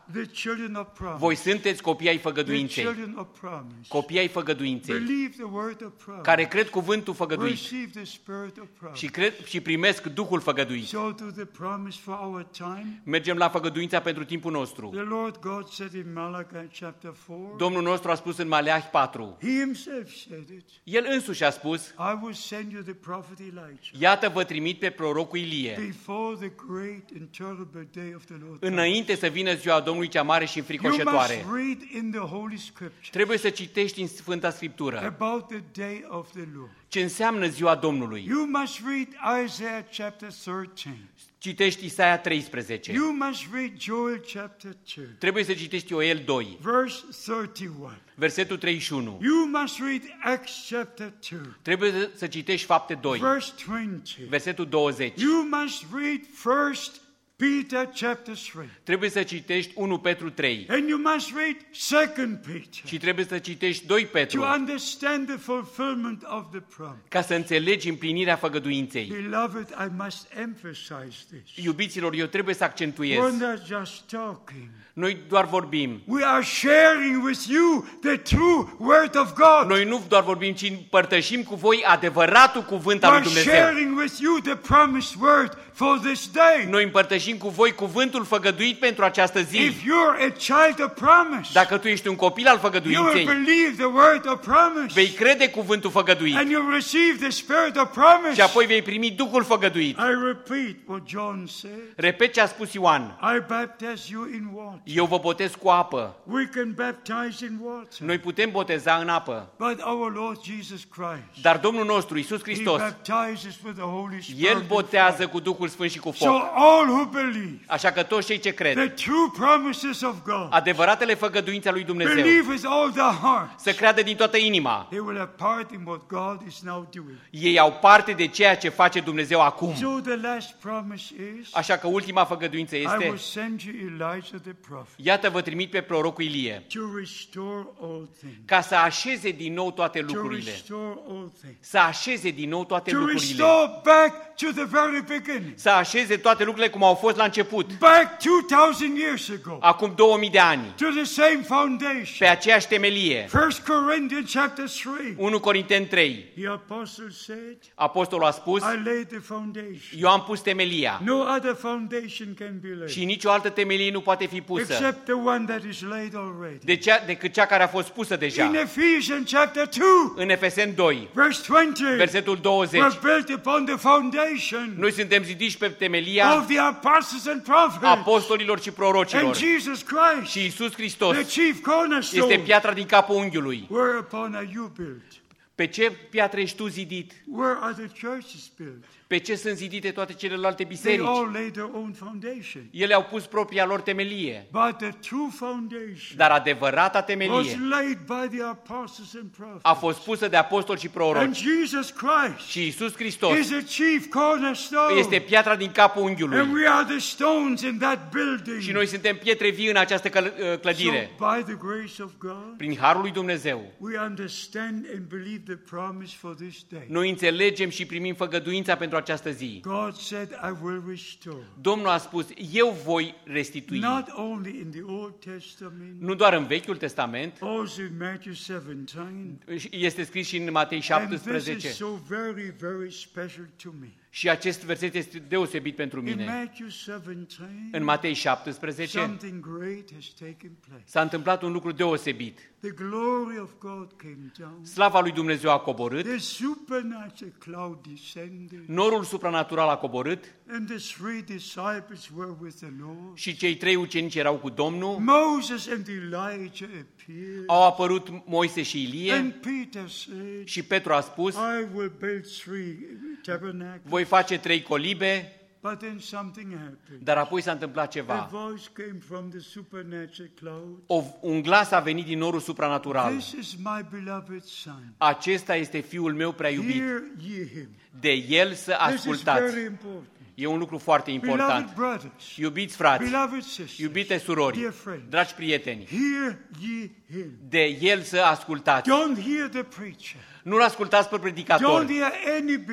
the children of promise. Voi sunteți copii ai The făgăduinței, children of promise. copii ai făgăduinței, Believe the word of promise. care cred cuvântul făgăduit Receive the spirit of promise. și, cred, și primesc Duhul făgăduit. So to the promise for our time. Mergem la făgăduința pentru timpul nostru. The Lord God said in Malachi chapter four. Domnul nostru a spus în Maleahi patru. He himself said it. El însuși a spus, I will send you the prophet Elijah iată vă trimit pe prorocul Ilie, before the great and terrible day of the Lord. înainte să vină ziua Domnului cea mare și You must înfricoșătoare. read in the Holy Scripture Trebuie să citești în Sfânta Scriptură about the day of the Lord. ce înseamnă ziua Domnului. You must read Isaiah chapter thirteen. Citești Isaia treisprezece. You must read Joel chapter two, Trebuie să citești Ioel doi, verse thirty-one. versetul treizeci și unu. You must read Acts chapter two, Trebuie să citești Fapte doi, verse twenty. versetul douăzeci. You must read First Peter chapter three, Trebuie să citești unu Petru trei and you must read Second Peter și trebuie să citești doi to Petru understand the fulfillment of the promise. ca să înțelegi împlinirea făgăduinței. Beloved, I must emphasize this. Iubiților, eu trebuie să accentuez. We're not just talking. Noi doar vorbim. We are sharing with you the true word of God. Noi nu doar vorbim, ci împărtășim cu voi adevăratul cuvânt al lui We're Dumnezeu. sharing with you the promised word for this day. Noi împărtășim cu voi cuvântul făgăduit pentru această zi. If you're a child of promise, Dacă tu ești un copil al you will făgăduinței, believe the word of promise, vei crede cuvântul făgăduit and you will receive the spirit of promise. și apoi vei primi Duhul făgăduit. I repeat what John said. Repet ce a spus Ioan. I baptize you in water. Eu vă botez cu apă. We can baptize in water. Noi putem boteza în apă. But our Lord Jesus Christ, Dar Domnul nostru, Iisus He Hristos, baptizes with the Holy Spirit. El and botează fire. cu Duhul Sfânt și cu So foc. all who believe Așa că toți cei ce the cred true promises of God, adevăratele făgăduințe a lui Dumnezeu, believe with all their heart, să creadă din toată inima. they will have part in what God is now doing. Ei au parte de ceea ce face Dumnezeu acum. So the last promise is, Așa că ultima făgăduință I will este, send you Elijah the prophet iată vă trimit pe prorocul Ilie, to restore all things. ca să așeze din nou toate To lucrurile. restore all things. Să așeze din nou toate To lucrurile. restore back to the very beginning. Să așeze toate lucrurile cum au fost la început, Back two thousand years ago. acum două mii de ani, To the same foundation. pe aceeași temelie. First Corinthians chapter three. unu Corinteni trei. The apostle said, Apostolul a spus, I laid the foundation. eu am pus temelia No other foundation can be laid. și nicio altă temelie nu poate fi pusă Except the one that is laid already. de cea, decât cea care a fost pusă In deja. Ephesians chapter two, În Efeseni doi, verse twenty, versetul douăzeci, we're built upon the foundation noi suntem zidiși pe temelia of the apostles and prophets apostolilor și and prorocilor Jesus Christ, și Iisus the Hristos chief cornerstone. este piatra din capul unghiului. Whereupon are you built? Pe ce piatră ești tu zidit? Where are the churches built? Pe ce sunt zidite toate celelalte They biserici? all laid their own foundation. Ele au pus propria lor temelie, But the true foundation dar adevărata was temelie laid by the apostles and prophets. a fost pusă de apostoli și And proroci. Jesus Christ Și Iisus Hristos is the chief cornerstone. este piatra din capul And unghiului. we are the stones in that building. Și noi suntem pietre vii în această căl- uh, clădire. So by the grace of God, Prin harul lui Dumnezeu, we understand and believe the promise for this day. noi înțelegem și primim făgăduința pentru această zi. God said, I will restore. Domnul a spus, eu voi restitui. Not only in the Old Testament, Nu doar în Vechiul Testament, also in Matthew seventeen. este scris și în Matei And this șaptesprezece. is so very, very special to me. Și acest verset este deosebit pentru In mine. Matthew seventeen, În Matei șaptesprezece something great has taken place. s-a întâmplat un lucru deosebit. The glory of God came down. Slava lui Dumnezeu a coborât, The supernatural cloud descended. norul supranatural a coborât And the three disciples were with the Lord. și cei trei ucenici erau cu Domnul. Moses and Elijah appeared. Au apărut Moise și Ilie And Peter said, și Petru a spus, I will build three tabernacles. voi face trei colibe, But then something happened. dar apoi s-a întâmplat A ceva. voice came from the supernatural cloud. O, un glas a venit din norul supranatural. This is my beloved son. Acesta este fiul meu prea iubit. Hear ye him. De el să This is ascultați. very important. E un lucru foarte Beloved important. brothers, Iubiți frați, beloved sisters, iubite surori, dear friends, dragi prieteni, hear ye him. de el să ascultați. Don't hear the preacher. Nu-l ascultați pe Don't predicator, hear any bishop.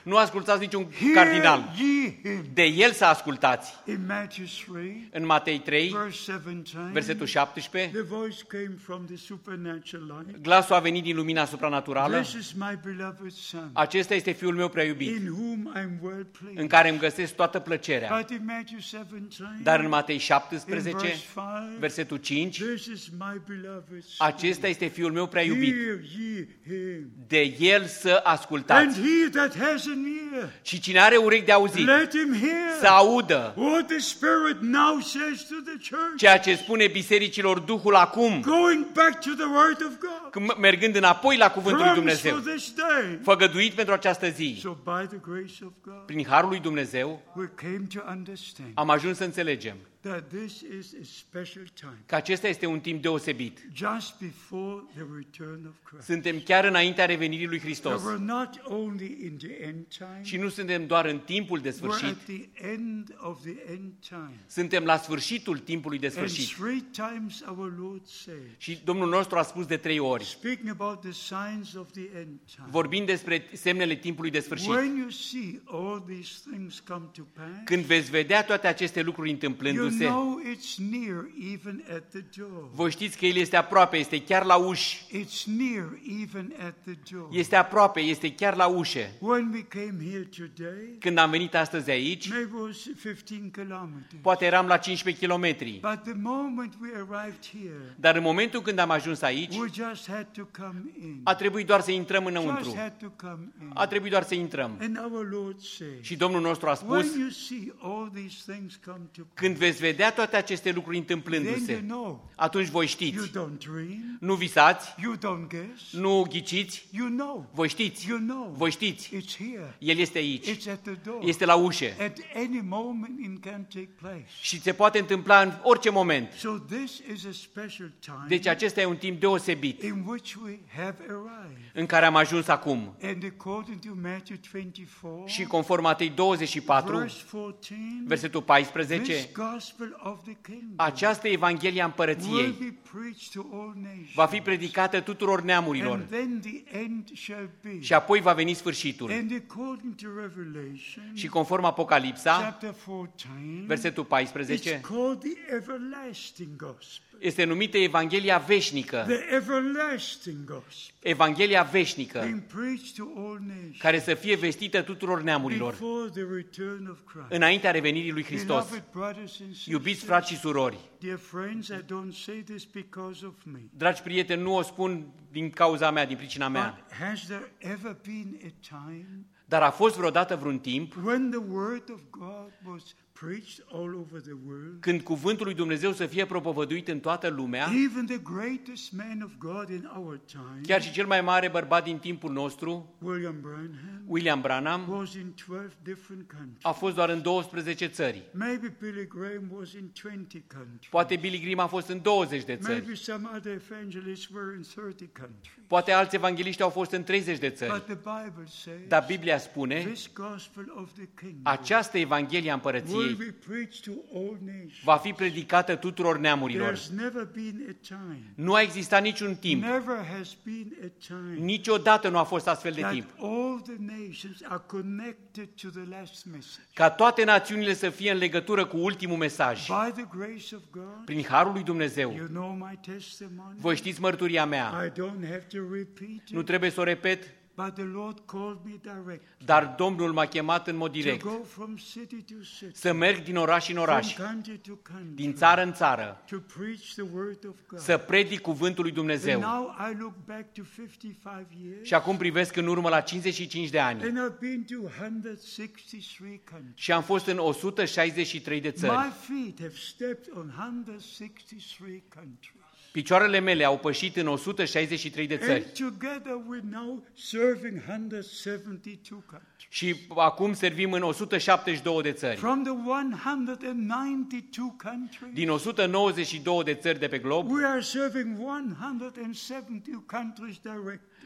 Nu ascultați niciun Hear cardinal. ye him. De el să ascultați. In Matthew three, În Matei trei, verse seventeen, versetul șaptesprezece, the voice came from the supernatural light. glasul a venit din lumina supranaturală. This is my beloved Son, Acesta este Fiul meu prea iubit, in whom I am well pleased. în care îmi găsesc toată plăcerea. But in Matthew seventeen, Dar în Matei in șaptesprezece, verse five, versetul cinci, this is my beloved Son. acesta este Fiul meu prea iubit. Hear ye him. De el să And ascultați. he that has an ear, Și cine are urechi de auzit, let him hear să audă what the Spirit now says to the church. ceea ce spune bisericilor Duhul acum, Going back to the Word of God. când- mergând înapoi la Cuvântul lui Promise for Dumnezeu, this day. făgăduit pentru această zi. So by the grace of God, Prin Harul lui Dumnezeu we came to understand am ajuns să înțelegem that this is a special time, că acesta este un timp deosebit. just before the return of Christ. Suntem chiar înaintea revenirii lui Hristos. We're not only in the end time, Și nu suntem doar în timpul de we're sfârșit, at the end of the end time. suntem la sfârșitul timpului de And sfârșit. three times our Lord said, Și Domnul nostru a spus de trei ori, speaking about the signs of the end time, vorbind despre semnele timpului de sfârșit. when you see all these things come to pass, Când veți vedea toate aceste lucruri you întâmplându-se, know it's near even at the door. voi știți că El este aproape, este chiar la uși. It's near even at the door. Este aproape, este chiar la ușe. When we came here today, Când am venit astăzi aici, maybe it was fifteen kilometers. poate eram la cincisprezece kilometri. But the moment we arrived here, Dar în momentul când am ajuns aici, we just had to come in. a trebuit doar să intrăm Just înăuntru. had to come in. A trebuit doar să intrăm. And our Lord said, Și Domnul nostru a spus, when you see all these things come to pass, când veți vedea toate aceste lucruri then you întâmplându-se, know. atunci voi You știți. don't dream. Nu visați, You don't guess. nu ghiciți, You know. voi știți. You know. Voi știți. It's here. El este aici. It's at the door. Este la ușe. At any moment it can take place. Și se poate întâmpla în orice moment. So this is a special time Deci acesta e un timp deosebit in which we have arrived. în care am ajuns acum. And according to Matthew twenty-four, Și conform Matei douăzeci și patru, verse fourteen, versetul paisprezece, this gospel of the kingdom această Evanghelie a will împărăției be preached to all nations. va fi predicată tuturor And neamurilor then the end shall be. și apoi va veni sfârșitul. And according to Revelation, Și conform Apocalipsa, chapter fourteen, versetul paisprezece, it's called the everlasting gospel. este numită Evanghelia veșnică. The everlasting gospel Evanghelia veșnică, being preached to all nations care să fie vestită tuturor neamurilor, before the return of Christ. înaintea revenirii lui Hristos. Beloved brothers and Iubiți sisters, frați și surori, dear friends, I don't say this because of me. dragi prieteni, nu o spun din cauza mea, din pricina mea, But has there ever been a time dar a fost vreodată vreun timp when the word of God was preached all over the world? când cuvântul lui Dumnezeu să fie propovăduit în toată lumea, Even the greatest man of God in our time, chiar și cel mai mare bărbat din timpul nostru, William Branham, William Branham, was in twelve different countries. a fost doar în douăsprezece țări. Maybe Billy Graham was in twenty countries. Poate Billy Graham a fost în douăzeci de țări. Maybe some other evangelists were in thirty countries. Poate alți evangeliști au fost în treizeci de But țări. the Bible says Dar Biblia spune, this gospel of the kingdom această Evanghelie a will împărăției be preached to all nations. va fi predicată tuturor neamurilor. There's never been a time, Nu a existat niciun timp, never has been a time niciodată nu a fost astfel de that timp, all the nations are connected to the last message. ca toate națiunile să fie în legătură cu ultimul mesaj. By the grace of God, Prin Harul lui Dumnezeu, you know my testimony. voi știți mărturia mea, I don't have to repeat nu it, trebuie să o repet, but the Lord called me direct dar Domnul m-a chemat în mod to direct go from city to city, să merg din oraș în oraș, from country to country, din țară în țară, to preach the word of God. să predic cuvântul lui And Dumnezeu. now I look back to fifty-five years, Și acum privesc în urmă la cincizeci și cinci de ani and I've been to one hundred sixty-three countries. și am fost în o sută șaizeci și trei de My țări. feet have stepped on one hundred sixty-three countries. Picioarele mele au pășit în o sută șaizeci și trei de țări. And together we're now serving one hundred seventy-two countries. Și acum servim în o sută șaptezeci și două de țări. From the one hundred ninety-two countries, Din o sută nouăzeci și două de țări de pe glob, we are serving one hundred seventy countries directly.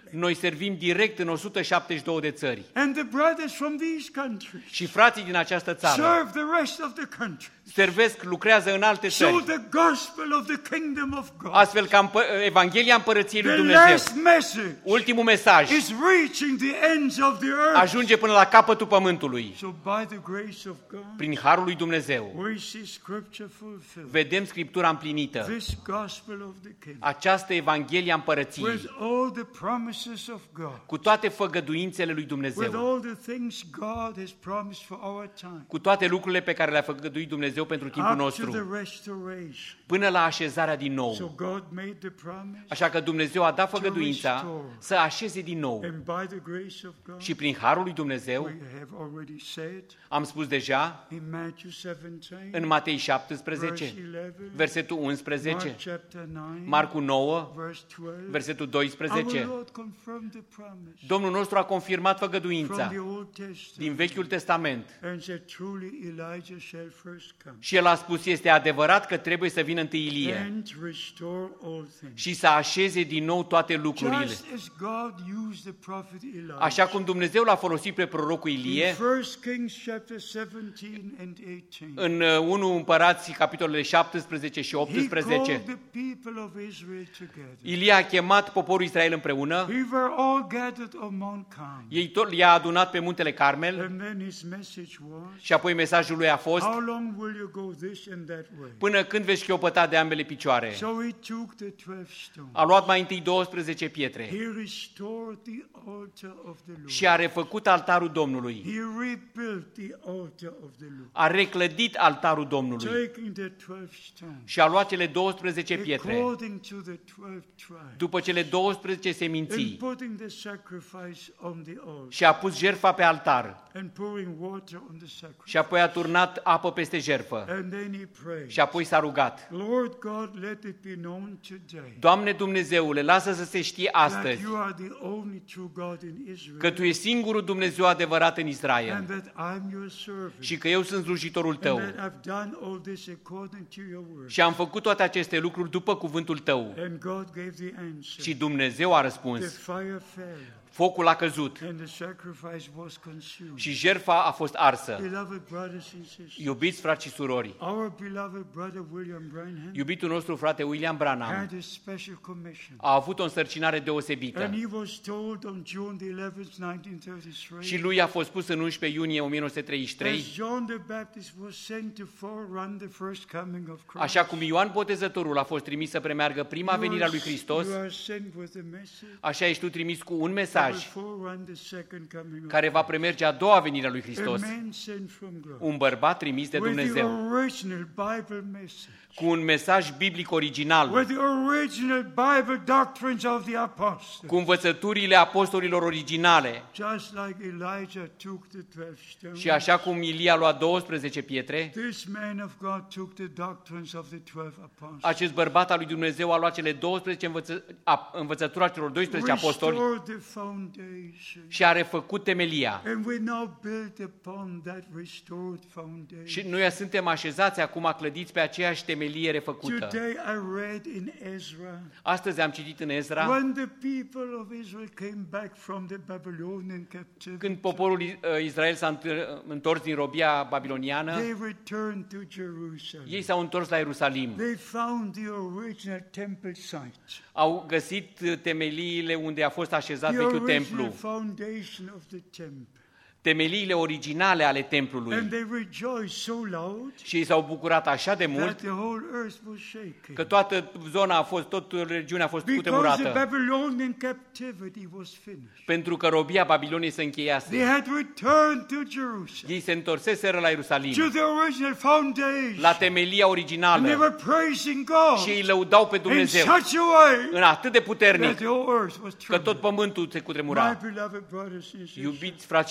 Noi servim direct în o sută șaptezeci și două de țări. And the brothers from these countries Și frații din această țară serve the rest of the country. servesc, lucrează în alte So țări. the gospel of the kingdom of God, Astfel ca împă- Evanghelia Împărăției lui the Dumnezeu, last message, ultimul mesaj, is reaching the ends of the earth. ajunge până la capătul pământului. So by the grace of God, Prin harul lui Dumnezeu we see Scripture fulfilled. vedem Scriptura împlinită. This gospel of the kingdom, Această Evanghelie a with Împărăției, all the promises of God, cu toate făgăduințele lui with Dumnezeu, all the things God has promised for our time, cu toate lucrurile pe care le-a făgăduit Dumnezeu pentru timpul up to nostru, the restoration. până la așezarea din So nou. God made the promise, Așa că Dumnezeu a dat făgăduința să așeze din nou. and by the grace of God, Și prin harul lui Dumnezeu, we have already said am spus deja, in Matthew seventeen, în Matei verse șaptesprezece, eleven, versetul Mark unsprezece, chapter nine, Marcu nouă, verse twelve, versetul our doisprezece, Lord confirmed the promise Domnul nostru a confirmat from făgăduința the Old Testament, din Vechiul Testament and said, truly Elijah shall first come și El a spus, este adevărat că trebuie să vină întâi Ilie and restore all things. și să așeze din nou toate lucrurile. Just as God used the prophet Elijah Așa cum Dumnezeu l-a folosit pe prorocul in Ilie, First Kings chapter seventeen and eighteen, în unu Împărați, capitolele șaptesprezece și he optsprezece, called the people of Israel together. Ilie a chemat poporul Israel împreună, We were all gathered on Mount Carmel, ei tot i-a adunat pe muntele Carmel and then his message was, și apoi mesajul lui a fost, how long will you go this and that way? până când veți șchiopăta de ambele picioare. So he took the twelve stones. A luat mai întâi douăsprezece pietre He restored the altar of the Lord. și a refăcut altarul Domnului. He rebuilt the altar of the Lord, A reclădit altarul Domnului taking the twelve stones și a luat cele douăsprezece pietre according to the twelve tribes, după cele douăsprezece and seminții putting the sacrifice on the altar, și a pus jertfa pe altar and pouring water on the sacrifice. și apoi a turnat apă peste jertfă And then he prayed, și apoi s-a rugat. Lord God, let it be known today Doamne Dumnezeule, lasă să se știe that astăzi you are the only true God in Israel, că Tu ești singurul Dumnezeu adevărat în Israel and that I'm your servant, și că eu sunt slujitorul and Tău that I've done all this according to your word. și am făcut toate aceste lucruri după cuvântul Tău. And God gave the answer. Și Dumnezeu a The răspuns. fire fell, Focul a căzut and the sacrifice was consumed. și jertfa a fost arsă. Beloved brothers and sisters, Iubiți frați și surori, our beloved brother William Branham iubitul nostru frate William Branham had a special commission, a avut o însărcinare deosebită and he was told on June the eleventh, nineteen thirty-three, și lui a fost spus în unsprezece iunie o mie nouă sute treizeci și trei, as John the Baptist was sent to forerun the first coming of Christ. așa cum Ioan Botezătorul a fost trimis să premeargă prima You venire a are- lui Hristos, You are sent with a message așa ești tu trimis cu un that mesaj will forerun the second coming of care va premerge a doua venire a lui Christ. Hristos, A man sent from God un bărbat trimis de with the Dumnezeu, original Bible message, cu un mesaj biblic original, with the original Bible doctrines of the apostles. cu învățăturile apostolilor originale. Just like Elijah took the twelve stones, Și așa cum Ilie a luat douăsprezece pietre, this man of God took the doctrines of the twelve apostles. acest bărbat al lui Dumnezeu a luat cele douăsprezece învăță, a, învățătura celor doisprezece apostoli Restored the foundation. și a refăcut temelia. And we now build upon that restored Și foundation. noi suntem așezați acum clădiți pe aceeași temelie refăcută. Today I read in Ezra, Astăzi am citit în Ezra, when the people of Israel came back from the Babylonian captivity, când poporul uh, Israel s-a întâr- întors din robia babiloniană, they returned to Jerusalem. ei s-au întors la Ierusalim. They found the original temple site, Au găsit uh, temeliile unde a fost așezat the vechiul original templu, foundation of the temple. temeliile originale ale templului. And they rejoiced so loud Și ei s-au bucurat așa de that mult the whole earth was shaking. că toată zona a fost, tot regiunea a fost Because the cutremurată. Babylonian captivity was finished. Pentru că robia Babiloniei se They încheiase. had returned to Jerusalem, Ei se întorseseră la Ierusalim, to the original foundation. la temelia And they originală, were praising God și ei lăudau pe in Dumnezeu such a way în atât de that puternic the whole earth was că tot trembling. pământul se My cutremura. beloved brothers and sisters, Iubiți frați și surori,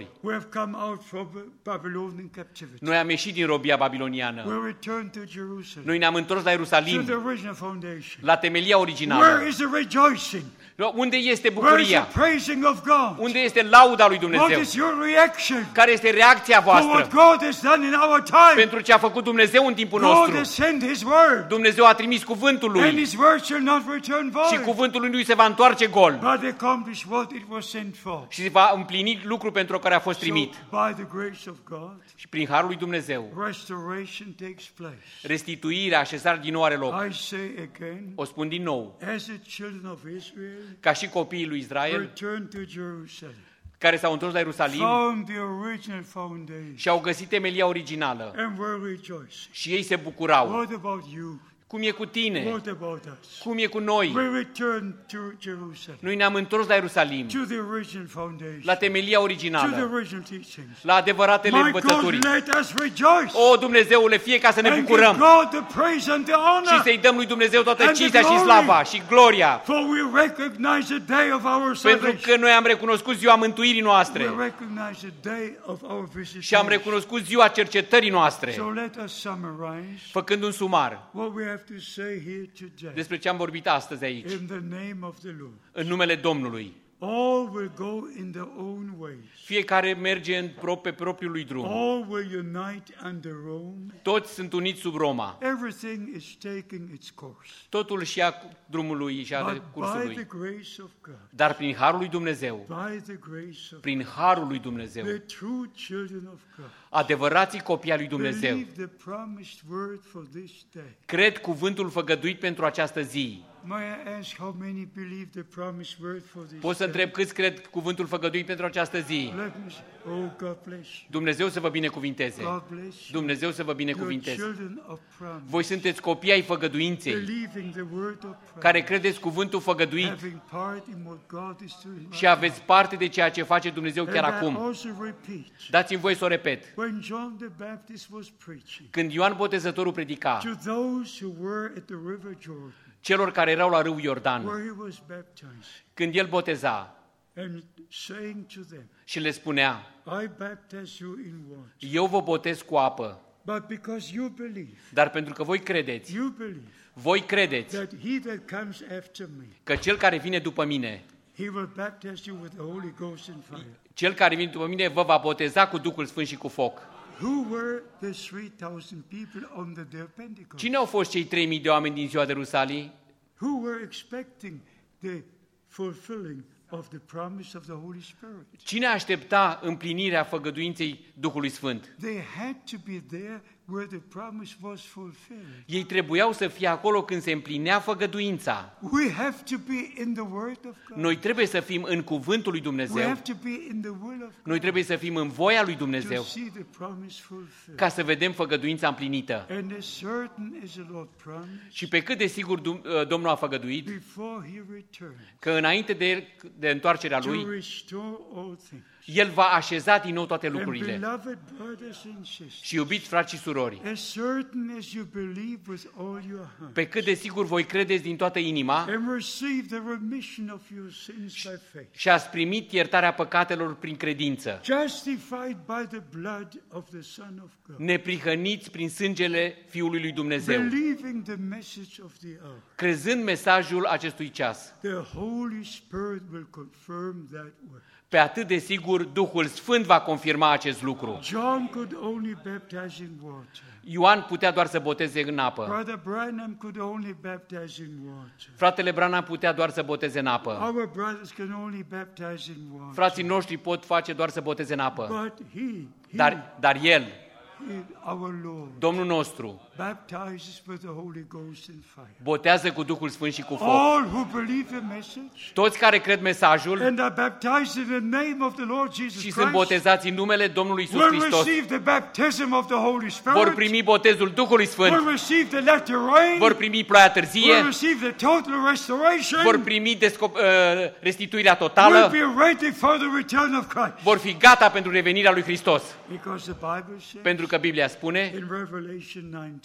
surori. We have come out from Babylonian captivity. Noi am ieșit din robia babiloniană. We returned to Jerusalem. Noi ne-am întors la To Ierusalim, the original foundation. la temelia Where originală. is the rejoicing? Unde este Where is bucuria? the praising of God? Unde este lauda lui What Dumnezeu? is your reaction Care este reacția for what voastră God has done in our time? pentru ce a făcut Dumnezeu în timpul God nostru? has sent His word, Dumnezeu a trimis cuvântul and lui His word shall not return și void, cuvântul lui nu se va întoarce gol but accomplish what it was sent for. și se va împlini lucrul pentru care a fost So, trimit. by the grace of God, Și prin harul lui Dumnezeu, restoration takes place. restituirea, așezarea din nou are loc. I say again, O spun din nou, as the children of Israel ca și copiii lui Israel return to Jerusalem, care s-au întors la Ierusalim found the original foundation, și au găsit temelia originală and were rejoicing. și ei se bucurau. What about you? Cum e cu tine? What about us? Cum e cu noi? We return to Jerusalem, Noi ne-am întors la Ierusalim, to the original foundation, la temelia to the originală, original teachings. la adevăratele My God, învățături. let us rejoice O, Dumnezeule, fie ca să ne and give bucurăm God the praise and the și honor, să-i dăm lui Dumnezeu toată and the cinstea și glory. slava și gloria, for we recognize the day of our pentru salvation. că noi am recunoscut ziua mântuirii We noastre recognize the day of our și am visitation. recunoscut ziua cercetării noastre. So let us summarize Făcând un sumar what we have to say here today despre ce am vorbit astăzi aici, in the name of the Lord. în numele Domnului. All will go in their own ways. Fiecare merge în pro, pe propriul lui drum. All will unite under Rome. Toți sunt uniți sub Roma. Everything is taking its course. Totul și ia drumul lui și are But cursul by the lui. grace of God, Dar prin harul lui Dumnezeu, by the grace of prin harul lui Dumnezeu, the true children of God, adevărații copii al lui Dumnezeu, believe the promised word for this day. cred cuvântul făgăduit pentru această zi. May I ask how many believe the promised word for this Pot să day? întreb câți cred cuvântul făgăduit pentru această zi. Let me say, oh, God bless you. Dumnezeu să vă binecuvinteze. God bless you. Dumnezeu să vă You're binecuvinteze. children of promise, Voi sunteți copii ai făgăduinței, believing the word of care promise, credeți cuvântul făgăduit having part in what God is doing. și aveți parte de ceea ce face Dumnezeu chiar And I acum. also repeat, Dați-mi voi să o repet. when John the Baptist was preaching Când Ioan Botezătorul predica to those who were at the river Jordan, celor care erau la râul Iordan, where he was baptized, când el boteza and saying to them, și le spunea, I baptize you in water, eu vă botez cu apă, but because you believe, dar pentru că voi credeți, you believe voi credeți that he that comes after me, că cel care vine după mine, he will baptize you with the Holy Ghost and fire. cel care vine după mine vă va boteza cu Duhul Sfânt și cu foc. Who were the three thousand people on the day of Pentecost? Cine au fost cei trei mii de oameni din ziua de Rusalii? Who were expecting the fulfilling of the promise of the Holy Spirit? Cine aștepta împlinirea făgăduinței Duhului Sfânt? They had to be there where the promise was fulfilled. Ei trebuiau să fie acolo când se împlinea făgăduința. We have to be in the Word of God. Noi trebuie să fim în cuvântul lui We Dumnezeu. have to be in the will of Noi trebuie să fim în voia lui to Dumnezeu see the promise fulfilled. ca să vedem făgăduința împlinită. And as certain as the Lord promised, Și pe cât de sigur Dum- Domnul a făgăduit before He returns că înainte de, de întoarcerea to lui, restore all things. El va așeza din nou toate And lucrurile. beloved brothers and sisters, Și iubiți frați și surori, as certain as you believe with all your heart, pe cât de sigur voi credeți din toată inima and receive the remission of your sins by faith, și ați primit iertarea păcatelor prin credință, justified by the blood of the Son of God, neprihăniți prin sângele Fiului lui Dumnezeu, believing the message of the hour, crezând mesajul acestui ceas. the Holy Spirit will confirm that word. Pe atât de sigur, Duhul Sfânt va confirma acest lucru. John could only baptize in water. Ioan putea doar să boteze în apă. Brother Branham could only baptize in water. Fratele Branham putea doar să boteze în apă. Our brothers can only baptize in water. Frații noștri pot face doar să boteze în apă. But he, he, Dar, dar El, he, our Lord, Domnul nostru, baptizes with the Holy Ghost and fire. botează cu Duhul Sfânt și cu foc. All who believe the message Toți care cred mesajul and are baptized in the name of the Lord Jesus și sunt Christ botezați în numele Domnului Iisus will Hristos receive the baptism of the Holy vor Spirit, primi botezul Duhului Sfânt, will receive the latter rain, vor primi ploaia will târzie, receive the total restoration, vor primi descop- uh, restituirea will totală, be ready for the return of Christ. vor fi gata pentru revenirea lui Hristos. Because the Bible says Pentru că Biblia spune in Revelation nineteen,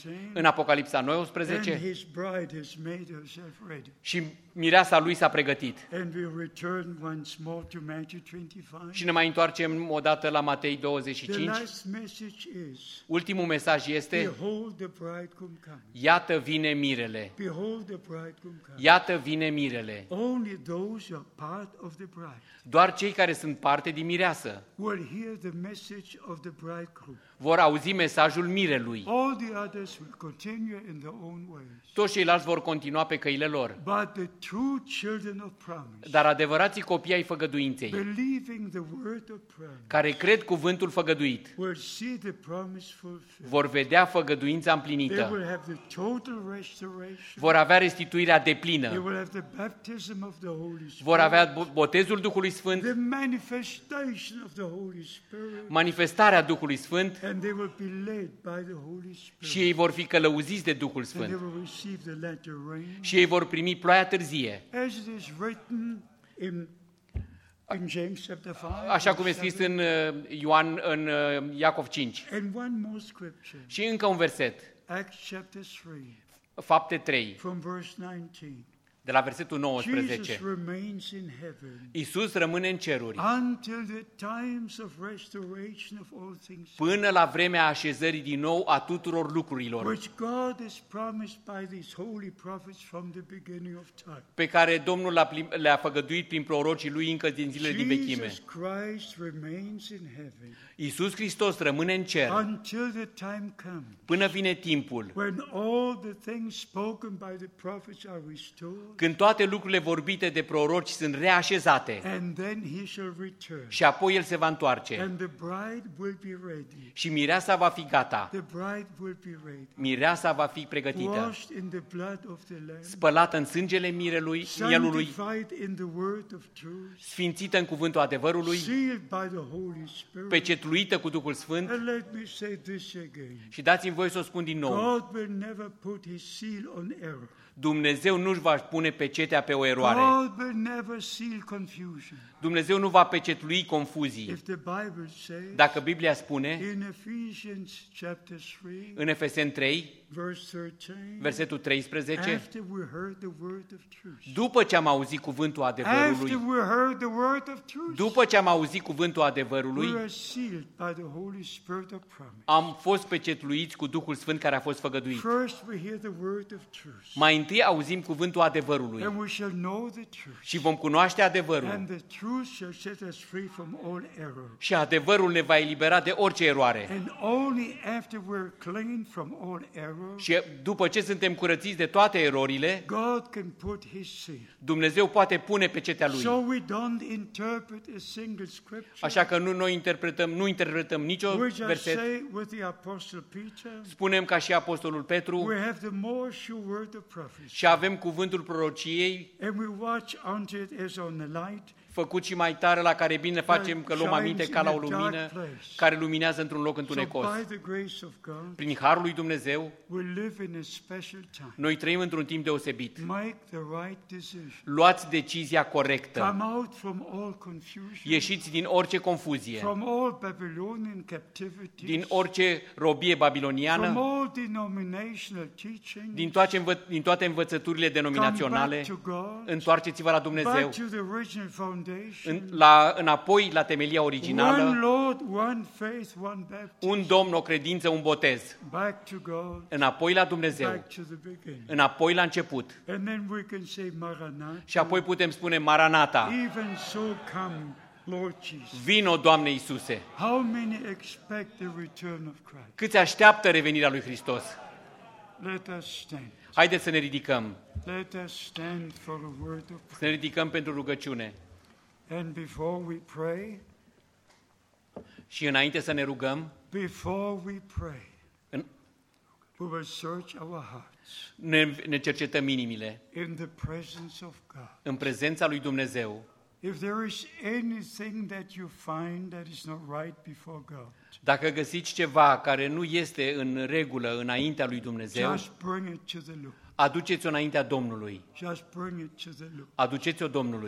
în Apocalipsa and nouăsprezece, his bride has made herself ready. și mireasa lui s-a pregătit. And we return once more to Matthew twenty-five. Și ne mai întoarcem odată la Matei douăzeci și The cinci. last message is, Ultimul mesaj este: behold the bridegroom coming. iată vine mirele. Behold the bridegroom coming. Iată vine mirele. Only those who are part of the bride Doar cei care sunt parte din mireasă will hear the message of the bridegroom. vor auzi mesajul mirelui. All the others will continue in their own ways. Toți ceilalți vor continua pe căile lor. But the true children of promise, Dar adevărații copii ai făgăduinței, believing the word of promise, care cred cuvântul făgăduit, will see the promise fulfilled. vor vedea făgăduința They împlinită. will have the total restoration. Vor avea restituirea They deplină. will have the baptism of the Holy Spirit. Vor avea bo- botezul Duhului Sfânt, The manifestation of the Holy Spirit. manifestarea Duhului Sfânt, And they will be led by the Holy Spirit. și ei vor fi călăuziți de Duhul And they Sfânt. will receive the latter rain. Și ei vor primi ploaia târzie. As it is written in, in James chapter five. Așa cum e verse scris seven. în uh, Ioan, în uh, Iacov cinci. And one more scripture. Și încă un verset, Acts chapter three, Fapte trei, from verse nineteen. de la versetul Jesus nouăsprezece. remains in heaven Iisus rămâne în ceruri until the times of restoration of all things, până la vremea așezării din nou a tuturor lucrurilor, which God has promised by these holy prophets from the beginning of time. pe care Domnul le-a plim- le-a făgăduit prin prorocii lui încă din zilele din vechime. Jesus Christ remains in heaven Iisus Hristos rămâne în cer until the time comes până vine timpul, when all the things spoken by the prophets are restored, când toate lucrurile vorbite de proroci sunt reașezate, and then he shall return, și apoi El se va întoarce and the bride will be ready. și mireasa va fi gata, The bride will be ready, mireasa va fi pregătită, washed in the blood of the Lamb, spălată în sângele mirelui, mielului, sanctified in the word of truth, sfințită în cuvântul adevărului, sealed by the Holy Spirit. pecetluită cu Duhul Sfânt. And let me say this again. Și dați-mi voi să o spun din nou: God will never put his seal on error. Dumnezeu nu-și va pune pecetea pe o eroare. God will never seal confusion. Dumnezeu nu va pecetlui confuzii. If the Bible says Dacă Biblia spune in Ephesians chapter three, în Efeseni trei, verse thirteen, versetul treisprezece, after we heard the word of truth, după ce am auzit cuvântul after adevărului, we heard the word of truth, după ce am auzit cuvântul we adevărului, are sealed by the Holy Spirit of promise. am fost pecetluiți cu Duhul Sfânt care a fost făgăduit. First we hear the word of truth, Mai întâi auzim cuvântul adevărului and we shall know the truth, și vom cunoaște adevărul. and the truth shall set us free from all error. Și adevărul ne va elibera de orice eroare. And only after we're clean from all error, Și după ce suntem curățiți de toate erorile, God can put his seal. Dumnezeu poate pune pecetea lui. So we don't interpret a single scripture. Așa că nu noi interpretăm, nu interpretăm nicio We just verset. say with the Apostle Peter, Spunem ca și apostolul Petru we have the more sure word of prophecy, și avem cuvântul prorociei and we watch unto it as on the light, făcut și mai tare, la care bine facem că luăm aminte ca la o lumină care luminează într-un loc so întunecos. by the grace of God, Prin harul lui Dumnezeu, we live in a special time. noi trăim într-un timp deosebit. Make the right decision. Luați decizia corectă. Come out from all confusion, Ieșiți din orice confuzie, from all Babylonian captivity, din orice robie from babiloniană, all denominational teaching, din toate, învă, din toate învățăturile come denominaționale. back to God, Întoarceți-vă la Dumnezeu, back to the original foundation, în, la, înapoi la temelia one originală, Lord, one faith, one baptism, un Domn, o credință, un botez. back to God, Înapoi la Dumnezeu, back to the beginning. înapoi la început. And then we can say Maranatha, Și apoi putem spune Maranata, even so come, Lord Jesus. vino, Doamne Iisuse. How many expect the return of Christ? Câți așteaptă revenirea lui Hristos? Let us stand. Haideți să ne ridicăm, Let us stand for a word of să prayer. ne ridicăm pentru rugăciune. And before we pray, Și înainte să ne rugăm, before we pray, în- we will search our hearts ne, ne cercetăm inimile in the presence of God. în prezența lui Dumnezeu. If there is anything that you find that is not right before God, Dacă găsiți ceva care nu este în regulă înaintea lui Dumnezeu, just bring it to the Lord. aduceți-o înaintea Domnului. Just bring it to the Lord. Aduceți-o Domnului.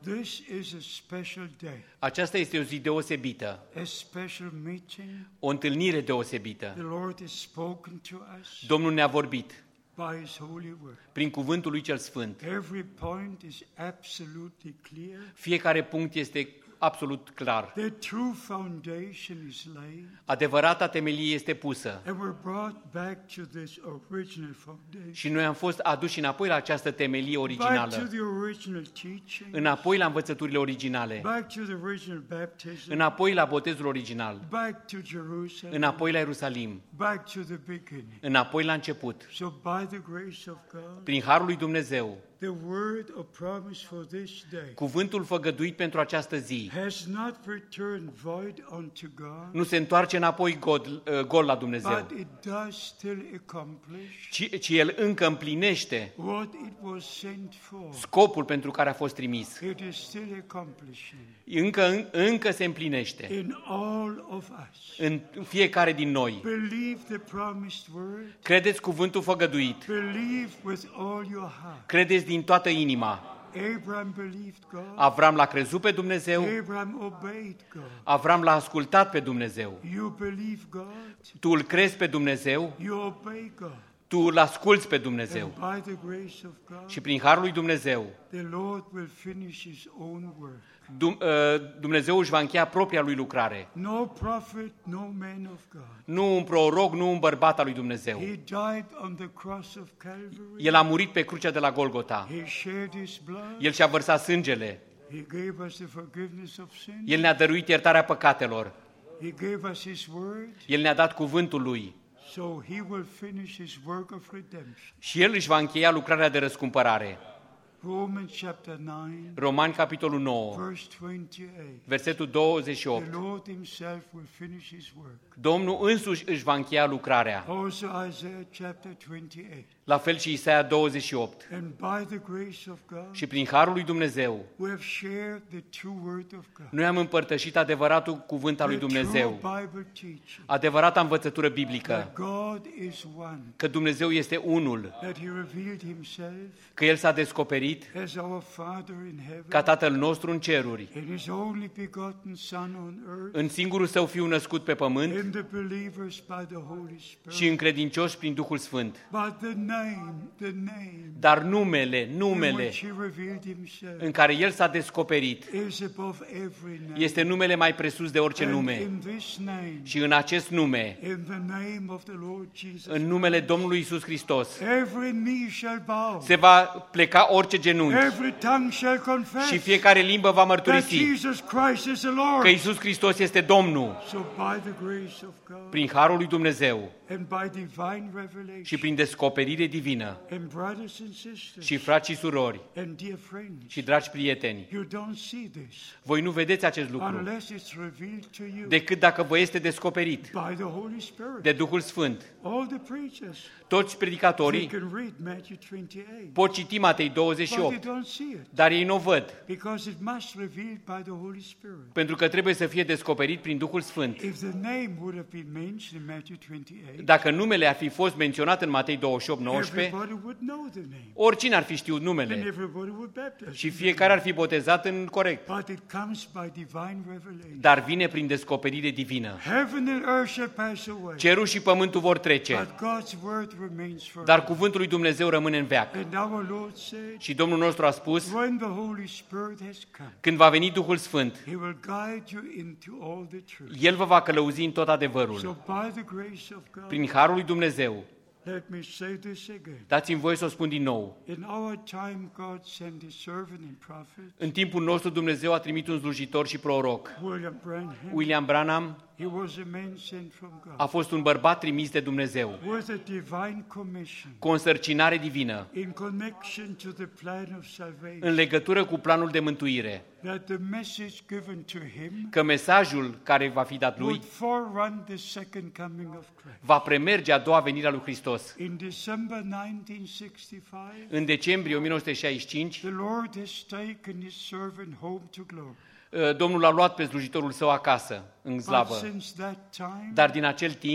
This is a special day, Aceasta este o zi deosebită, a special meeting. o întâlnire deosebită. The Lord has spoken to us Domnul ne-a vorbit by His holy word. prin cuvântul lui cel Sfânt. Every point is absolutely clear. Fiecare punct este absolut clar. The true foundation is laid, Adevărata temelie este pusă and we're brought back to this original foundation, și noi am fost aduși înapoi la această temelie back to originală, the original teaching, înapoi la învățăturile originale, back to the original baptism, înapoi la botezul original, back to Jerusalem, înapoi la Ierusalim, back to the beginning. înapoi la început. So by the grace of God, Prin harul lui Dumnezeu, the word of promise for this day cuvântul făgăduit pentru această zi has not returned void unto God, nu se întoarce înapoi gol, gol la Dumnezeu, but it does still accomplish ci, ci el încă împlinește what it was sent for. scopul pentru care a fost trimis. It is still accomplishing Încă, încă se împlinește in all of us. în fiecare din noi. Believe the promised word. Credeți cuvântul făgăduit, Believe with all your heart. credeți din toată inima. Abraham believed God. Avram l-a crezut pe Dumnezeu, Abraham obeyed God. Avram l-a ascultat pe Dumnezeu. You believe God. Tu îl crezi pe Dumnezeu, You obey God. tu îl asculți pe Dumnezeu. And by the grace of God, Și prin harul lui Dumnezeu, the Lord will finish His own work. Dum- uh, Dumnezeu își va încheia propria lui lucrare. No prophet, no man of God. Nu un proroc, nu un bărbat al lui Dumnezeu. He died on the cross of Calvary. El a murit pe crucea de la Golgota. He shed His blood. El și-a vărsat sângele. He gave us the forgiveness of sin. El ne-a dăruit iertarea păcatelor. He gave us His word. El ne-a dat cuvântul lui. So He will finish His work of redemption. Și El își va încheia lucrarea de răscumpărare. Romans chapter nine, Romani, capitolul nouă, verse twenty-eight. versetul douăzeci și The opt. Lord Himself will finish His work. Domnul însuși își va încheia lucrarea. Also Isaiah chapter twenty-eight. La fel și Isaia douăzeci și opt. And by the grace of God, Și prin harul lui Dumnezeu, we have shared the true word of God. noi am împărtășit adevăratul cuvânt al lui The true Dumnezeu, Bible teaching adevărata învățătură biblică, that God is one, că Dumnezeu este unul, that He revealed Himself că El s-a descoperit as our Father in heaven, ca Tatăl nostru în ceruri, in His only begotten Son on earth, în singurul Său Fiu născut pe pământ in the believers by the Holy Spirit. și în credincioși prin Duhul Sfânt. But the name, the name Dar numele, in numele which He revealed Himself în care El s-a descoperit is above every name. este numele mai presus de orice And nume. in this name, Și în acest nume, in the name of the Lord Jesus, în numele Domnului Isus Hristos, every knee shall bow, se va pleca orice genunchi every tongue shall confess și fiecare limbă va that mărturisi Jesus Christ is the Lord. că Isus Hristos este Domnul. So by the grace of God Prin harul lui Dumnezeu and by divine revelation, și prin descoperire divină, and brothers and sisters și frați și surori and dear friends, și dragi prieteni, you don't see this voi nu vedeți acest lucru unless it's revealed to you decât dacă vă este descoperit by the Holy Spirit. de Duhul Sfânt. All the preachers, Toți they predicatorii can read Matthew twenty-eight, pot citi Matei douăzeci și but they opt, don't see it dar ei nu o văd, because it must revealed by the Holy Spirit. pentru că trebuie să fie descoperit prin Duhul Sfânt. If the name would have been mentioned in Matthew twenty-eight, Dacă numele ar fi fost menționat în Matei douăzeci și opt, nouăsprezece, everybody would know the name, oricine ar fi știut and numele everybody would baptize. și fiecare ar fi botezat în corect. But it comes by divine revelation. Dar vine prin descoperire divină. Heaven and earth shall pass away, Cerul și pământul vor trece, but God's word remains forever. dar cuvântul lui Dumnezeu rămâne în veac. And our Lord said, Și Domnul nostru a spus, when the Holy Spirit has come, când va veni Duhul Sfânt, He will guide you into all the truth. El vă va călăuzi în tot So adevărul. by the grace of God, Prin harul lui Dumnezeu, let me say this again. dați-mi voie să o spun din nou, In our time, God sent His servant and prophet, în timpul nostru Dumnezeu a trimis un slujitor și proroc. William Branham. William Branham He was a man sent from God a fost un bărbat trimis de Dumnezeu, with a divine commission cu o însărcinare divină, in connection to the plan of salvation, în legătură cu planul de mântuire, that the message given to him că mesajul care va fi dat lui would forerun the second coming of Christ. va premerge a doua venire a lui Hristos. In December nineteen sixty-five, În decembrie o mie nouă sute șaizeci și cinci, the Lord has taken His servant home to glory. Domnul l-a luat pe slujitorul său acasă, în But slavă. since that time, Dar din acel timp,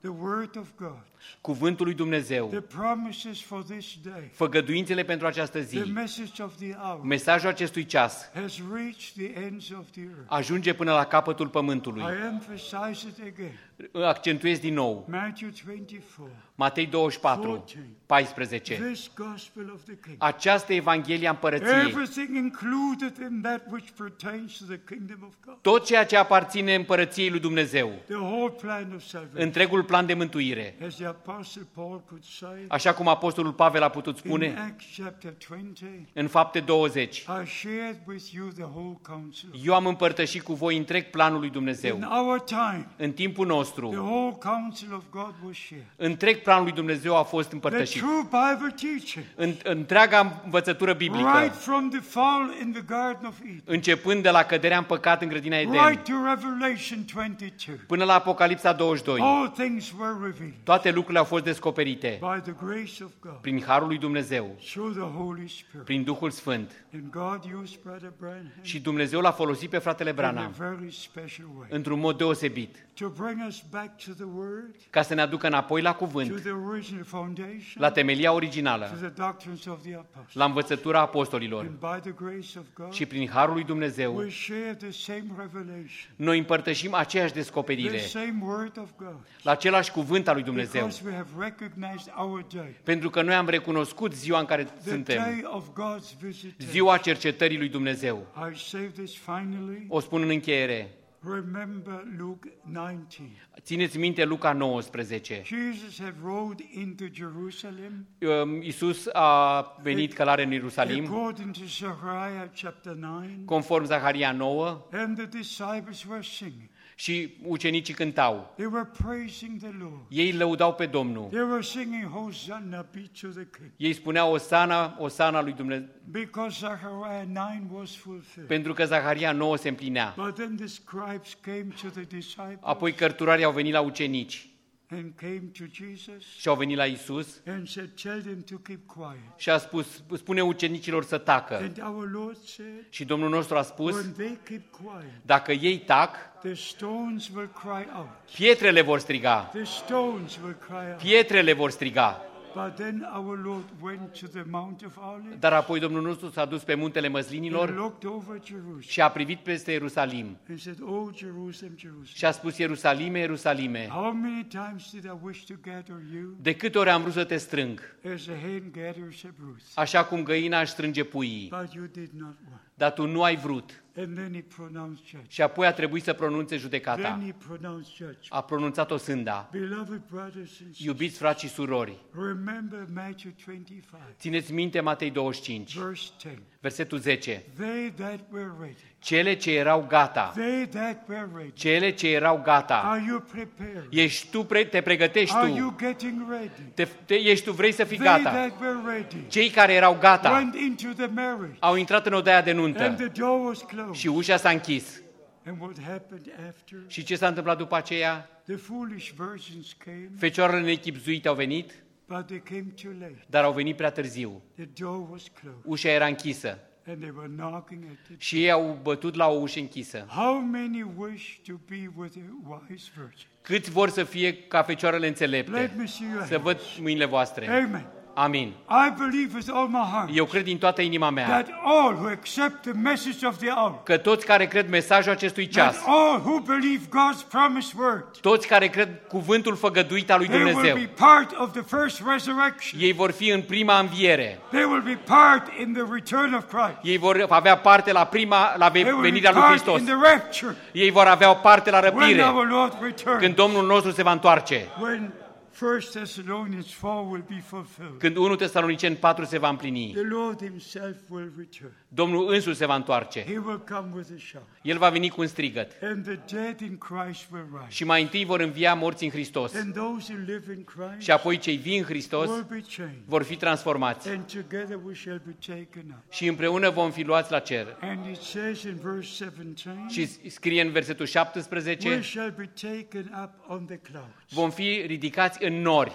the word of God, cuvântul lui Dumnezeu, the promises for this day, făgăduințele pentru această the zi, message of the hour mesajul acestui ceas has reached the ends of the earth. ajunge până la capătul pământului. I emphasize it again. Accentuez din nou. Matthew twenty-four. Matei douăzeci și patru, paisprezece. This gospel of the kingdom. Această Evanghelie a împărăției, Everything included in that which pertains to the kingdom of God. tot ceea ce aparține împărăției lui Dumnezeu, The whole plan of salvation. întregul plan de mântuire. As the apostle Paul could say Așa cum apostolul Pavel a putut in spune Acts chapter twenty, în Fapte douăzeci, I shared with you the whole counsel. eu am împărtășit cu voi întreg planul lui Dumnezeu. In our time, În timpul the nostru, whole counsel of God was shared. întreg planul lui Dumnezeu a fost The împărtășit. true Bible teaching, În, întreaga învățătură right biblică, from the fall in the Garden of Eden, începând de la căderea în păcat în grădina Eden, right to Revelation twenty-two, până la Apocalipsa douăzeci și doi, all things were revealed toate lucrurile au fost descoperite by the grace of God, prin harul lui Dumnezeu, through the Holy Spirit. prin Duhul Sfânt. And God used Brother Branham Și Dumnezeu l-a folosit pe fratele in a Branham very special way într-un mod deosebit, to bring us back to the Word, ca să ne aducă înapoi la to cuvânt, the original foundation, la temelia to originală, the doctrines of the apostles. la învățătura apostolilor. And by the grace of God, Și prin harul lui Dumnezeu, we share the same revelation, noi împărtășim aceeași the descoperire, same Word of God, la același cuvânt al lui Dumnezeu, because we have recognized our day, pentru că noi am recunoscut ziua în care the suntem, day of God's visitation. ziua cercetării lui Dumnezeu. I say this finally. O spun în încheiere. Remember Luke nineteen. Țineți minte Luca nouăsprezece. Jesus had rode into Jerusalem Um, Iisus a venit călare în Ierusalim, according to Zechariah chapter nine, conform Zaharia nouă, and the disciples were singing. și ucenicii cântau. They were praising the Lord. Ei lăudau pe Domnul. They were singing Hosanna be to the King, Ei spuneau Osana, Osana lui Dumnezeu, because Zechariah nine was fulfilled. pentru că Zaharia nouă se împlinea. But then the scribes came to the disciples Apoi cărturarii au venit la ucenici and came to Jesus și au venit la Iisus and said, "Tell them to keep quiet." și a spus, spune ucenicilor să tacă. And our Lord said, Și Domnul nostru a spus, "When they keep quiet, dacă ei tac, the stones will cry out. pietrele vor striga. The stones will cry out." Pietrele vor striga. But then our Lord went to the Mount of Olives Dar apoi Domnul nostru s-a dus pe muntele and Măslinilor looked over Jerusalem și a privit peste Ierusalim and said, "Oh, Jerusalem, Jerusalem, și a spus, Ierusalime, Ierusalime, how many times did I wish to gather you de câte ori am vrut să te strâng, as a hen gathers a brood, așa cum găina își strânge puii, but you did not want." dar tu nu ai vrut. And then he pronounced judgment. Și apoi a trebuit să pronunțe Then judecata. he pronounced judgment. A pronunțat-o sânda. Beloved brothers and sisters, Iubiți frați și surori, remember Matthew twenty-five, țineți minte Matei douăzeci și cinci, verse ten. versetul zece. They that were ready, Cele ce erau gata, they that were ready, cele ce erau gata, are you prepared? ești tu, pre- te pregătești Are tu, you getting ready? te, te, ești tu, vrei să fii They gata. that were ready Cei care erau gata went into the marriage, au intrat în odaia de and nuntă the door was closed. și ușa s-a închis. And what happened after? Și ce s-a întâmplat după aceea? The foolish virgins came, Fecioarele nechipzuite au venit, but they came too late. dar au venit prea târziu. The door was closed, Ușa era închisă and they were knocking at the și ei au bătut la o ușă închisă. How many wish to be with a wise virgin? Câți vor să fie ca fecioarele înțelepte? Let me see your Să văd hands. mâinile voastre. Amen. Amin. I believe with all my heart Eu cred din toată inima mea that all who accept the message of the hour, că toți care cred mesajul acestui that ceas, all who believe God's promised word, toți care cred cuvântul făgăduit al lui they will Dumnezeu, be part of the first resurrection. ei vor fi în prima înviere. They will be part in the return of Christ. Ei vor avea parte la prima la They will be venirea lui part Hristos. in the rapture Ei vor avea o parte la when răpire our Lord când returns. Domnul nostru se va întoarce. When First Thessalonians four will be fulfilled. Când unu Tesaloniceni patru se va împlini. The Lord himself will return. Domnul însuși se va întoarce. He will come with a shout. El va veni cu un strigăt. And the dead in Christ will rise. Și mai întâi vor învia morții în Hristos. And those who live in Christ Și apoi cei vii în Hristos will be changed. vor fi transformați. And together we shall be taken up. Și împreună vom fi luați la cer. And it says in verse seventeen, Și scrie în versetul we șaptesprezece, shall be taken up on the clouds. vom fi ridicați în nori.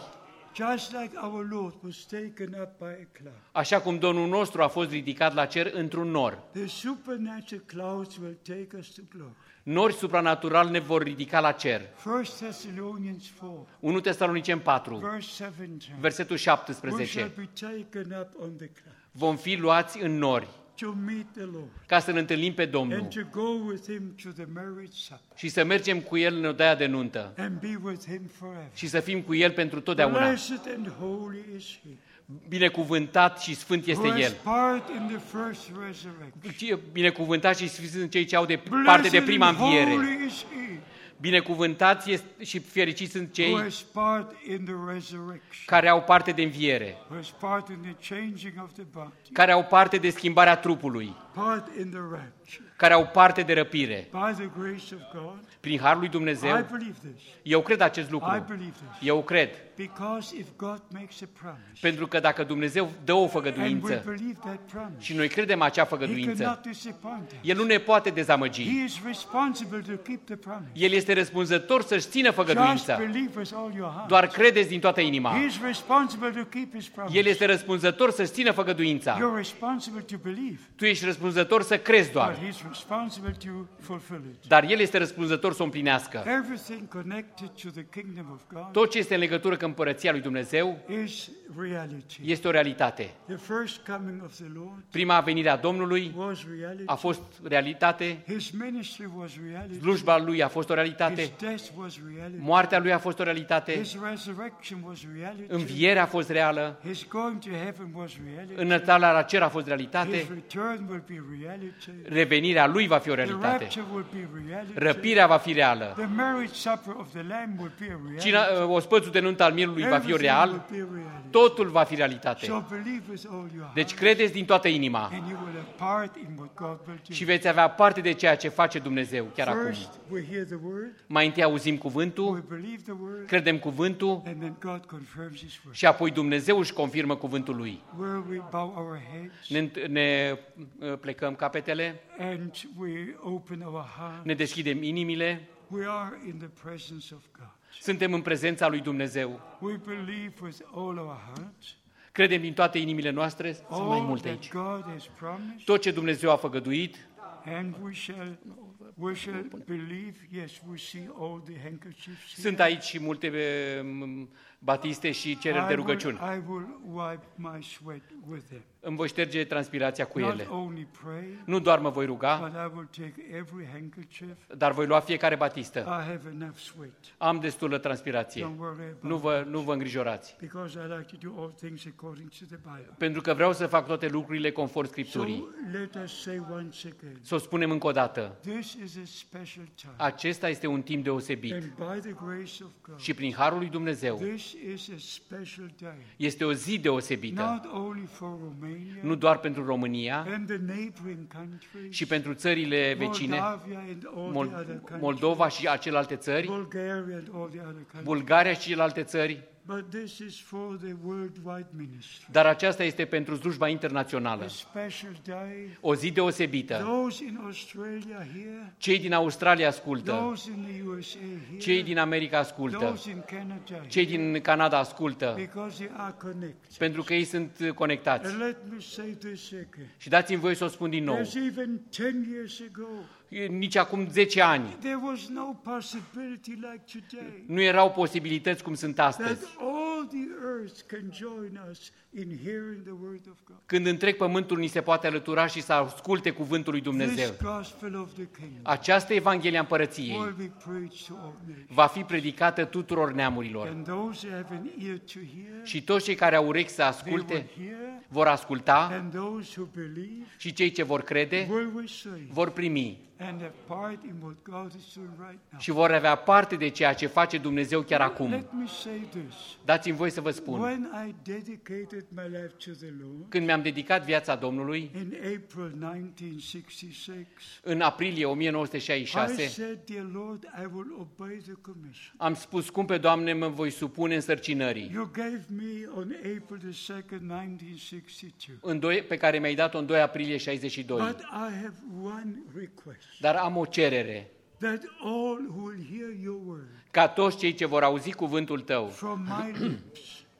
Just like our Lord was taken up by a cloud. Așa cum Domnul nostru a fost ridicat la cer într-un nor. The supernatural clouds will take us to glory. Nori supranatural ne vor ridica la cer. First Thessalonians four, unu Tesaloniceni patru, verse seventeen. versetul We șaptesprezece. shall be taken up on the cloud Vom fi luați în nori to meet the Lord ca să-L întâlnim pe Domnul and to go with him to the marriage supper și să mergem cu El în odaia de nuntă and be with him forever. și să fim cu El pentru totdeauna. Blessed and holy is he Binecuvântat și sfânt este who has El. part in the first resurrection. Binecuvântat și sfânt sunt cei ce au de parte de prima Blessed and înviere. holy is he Binecuvântați este și fericiți sunt who cei has part in the resurrection, care au parte de înviere, who has part in the changing of the body, care au parte de schimbarea trupului, part in the rapture. care au parte de răpire. By the grace of God, Prin harul lui I Dumnezeu, believe this. eu cred acest I lucru. believe this. Eu cred. Because if God makes a promise, Pentru că dacă Dumnezeu dă o and we făgăduință believe that promise, și noi credem acea he făgăduință, cannot disappoint us. El nu ne poate dezamăgi. He is responsible to keep the promise. El este răspunzător să-și țină Just făgăduința. believe with all your heart. Doar credeți din toată inima. He is responsible to keep his promise. El este răspunzător să-și țină făgăduința. You're responsible to believe, Tu ești răspunzător să crezi doar. but he's responsible to fulfill it. Dar El este răspunzător să o împlinească. Everything connected to the kingdom of God Tot ce este în legătură cu împărăția lui Dumnezeu is reality. este o realitate. The first coming of the Lord Prima venire a Domnului was reality. a fost realitate, His ministry was reality. slujba Lui a fost o His realitate, death was reality. moartea Lui a fost o realitate, His resurrection was reality. învierea a fost reală, His going to heaven was reality. înălțarea la cer a fost His realitate, return will be reality. revenirea Lui va fi o The realitate, rapture will be reality. răpirea va fi reală, The marriage supper of the Lamb will be a reality. Cina, ospățul de nuntă al mielului va fi o Everything real, will be reality. totul va fi realitate. So believe with all your heart, Deci credeți din toată inima and you will have part in what God will do. și veți avea parte de ceea ce face Dumnezeu chiar acum. First, we hear the word, Mai întâi auzim we cuvântul, believe the word, credem cuvântul and then God confirms His word. și apoi Dumnezeu își confirmă cuvântul Lui. Where we bow our heads Ne, ne uh, plecăm capetele, and we open our heart, ne deschidem inimile, we are in the presence of God. suntem în prezența lui Dumnezeu. We believe with all our hearts Credem din toate inimile noastre, sunt mai all multe that aici. God has promised, Tot ce Dumnezeu a făgăduit, and we shall we shall believe. Yes, we see all the handkerchiefs here. sunt aici și multe um, batiste și cereri de I will, rugăciuni. I will wipe my sweat with them. Îmi voi șterge transpirația cu Not ele. only pray, Nu doar mă voi ruga, but I will take every handkerchief. dar voi lua fiecare batistă. I have enough sweat. Am destulă transpirație. Don't worry about Nu vă, nu vă îngrijorați. because I like to do all things according to the Bible. Pentru că vreau să fac toate lucrurile conform So Scripturii. let us say once again, Să o spunem încă o dată. this is a special time. Acesta este un timp deosebit. And by the grace of God, Și prin harul lui Dumnezeu this is a special day. este o zi deosebită. Not only for Romania Nu doar pentru România and the neighboring countries, și pentru țările vecine, Moldavia and all Mol- the other countries, Moldova și celelalte țări, Bulgaria and all the other countries, Bulgaria și celelalte țări, but this is for the worldwide ministry. dar aceasta este pentru slujba internațională. A special day. O zi deosebită. Those in Australia here, Cei din Australia ascultă, those in the U S A here, cei din America ascultă, those in Canada cei here, din Canada ascultă, because they are connected. pentru că ei sunt conectați. And let me say this again. Și dați-mi voie să o spun din nou. There's even ten years ago, Nici acum zece ani there was no possibility like today nu erau posibilități cum sunt astăzi, that all the earth can join us in hearing the word of God. când întreg pământul ni se poate alătura și să asculte cuvântul lui Dumnezeu. This gospel of the kingdom Această Evanghelie a Împărăției will be preached to all nations. va fi predicată tuturor neamurilor. And those who have an ear to hear, Și toți cei care au urechi să they asculte will hear, vor asculta and those who believe și cei ce vor crede will receive vor primi and have part in what God is doing right now. și vor avea parte de ceea ce face Dumnezeu chiar acum. Let me say this. Dați-mi voie să vă spun, When I dedicated my life to the Lord când mi-am dedicat viața Domnului, in April nineteen sixty-six, în aprilie o mie nouă sute șaizeci și I șase, said, Dear Lord, I will obey the commission. am spus, scumpe Doamne, mă voi supune însărcinării, You gave me on April the second, nineteen sixty-two. în doi, pe care mi-ai dat-o în doi aprilie șaizeci și doi. But I have one request, Dar am o cerere, that all who will hear your word ca toți cei ce vor auzi cuvântul Tău from my lips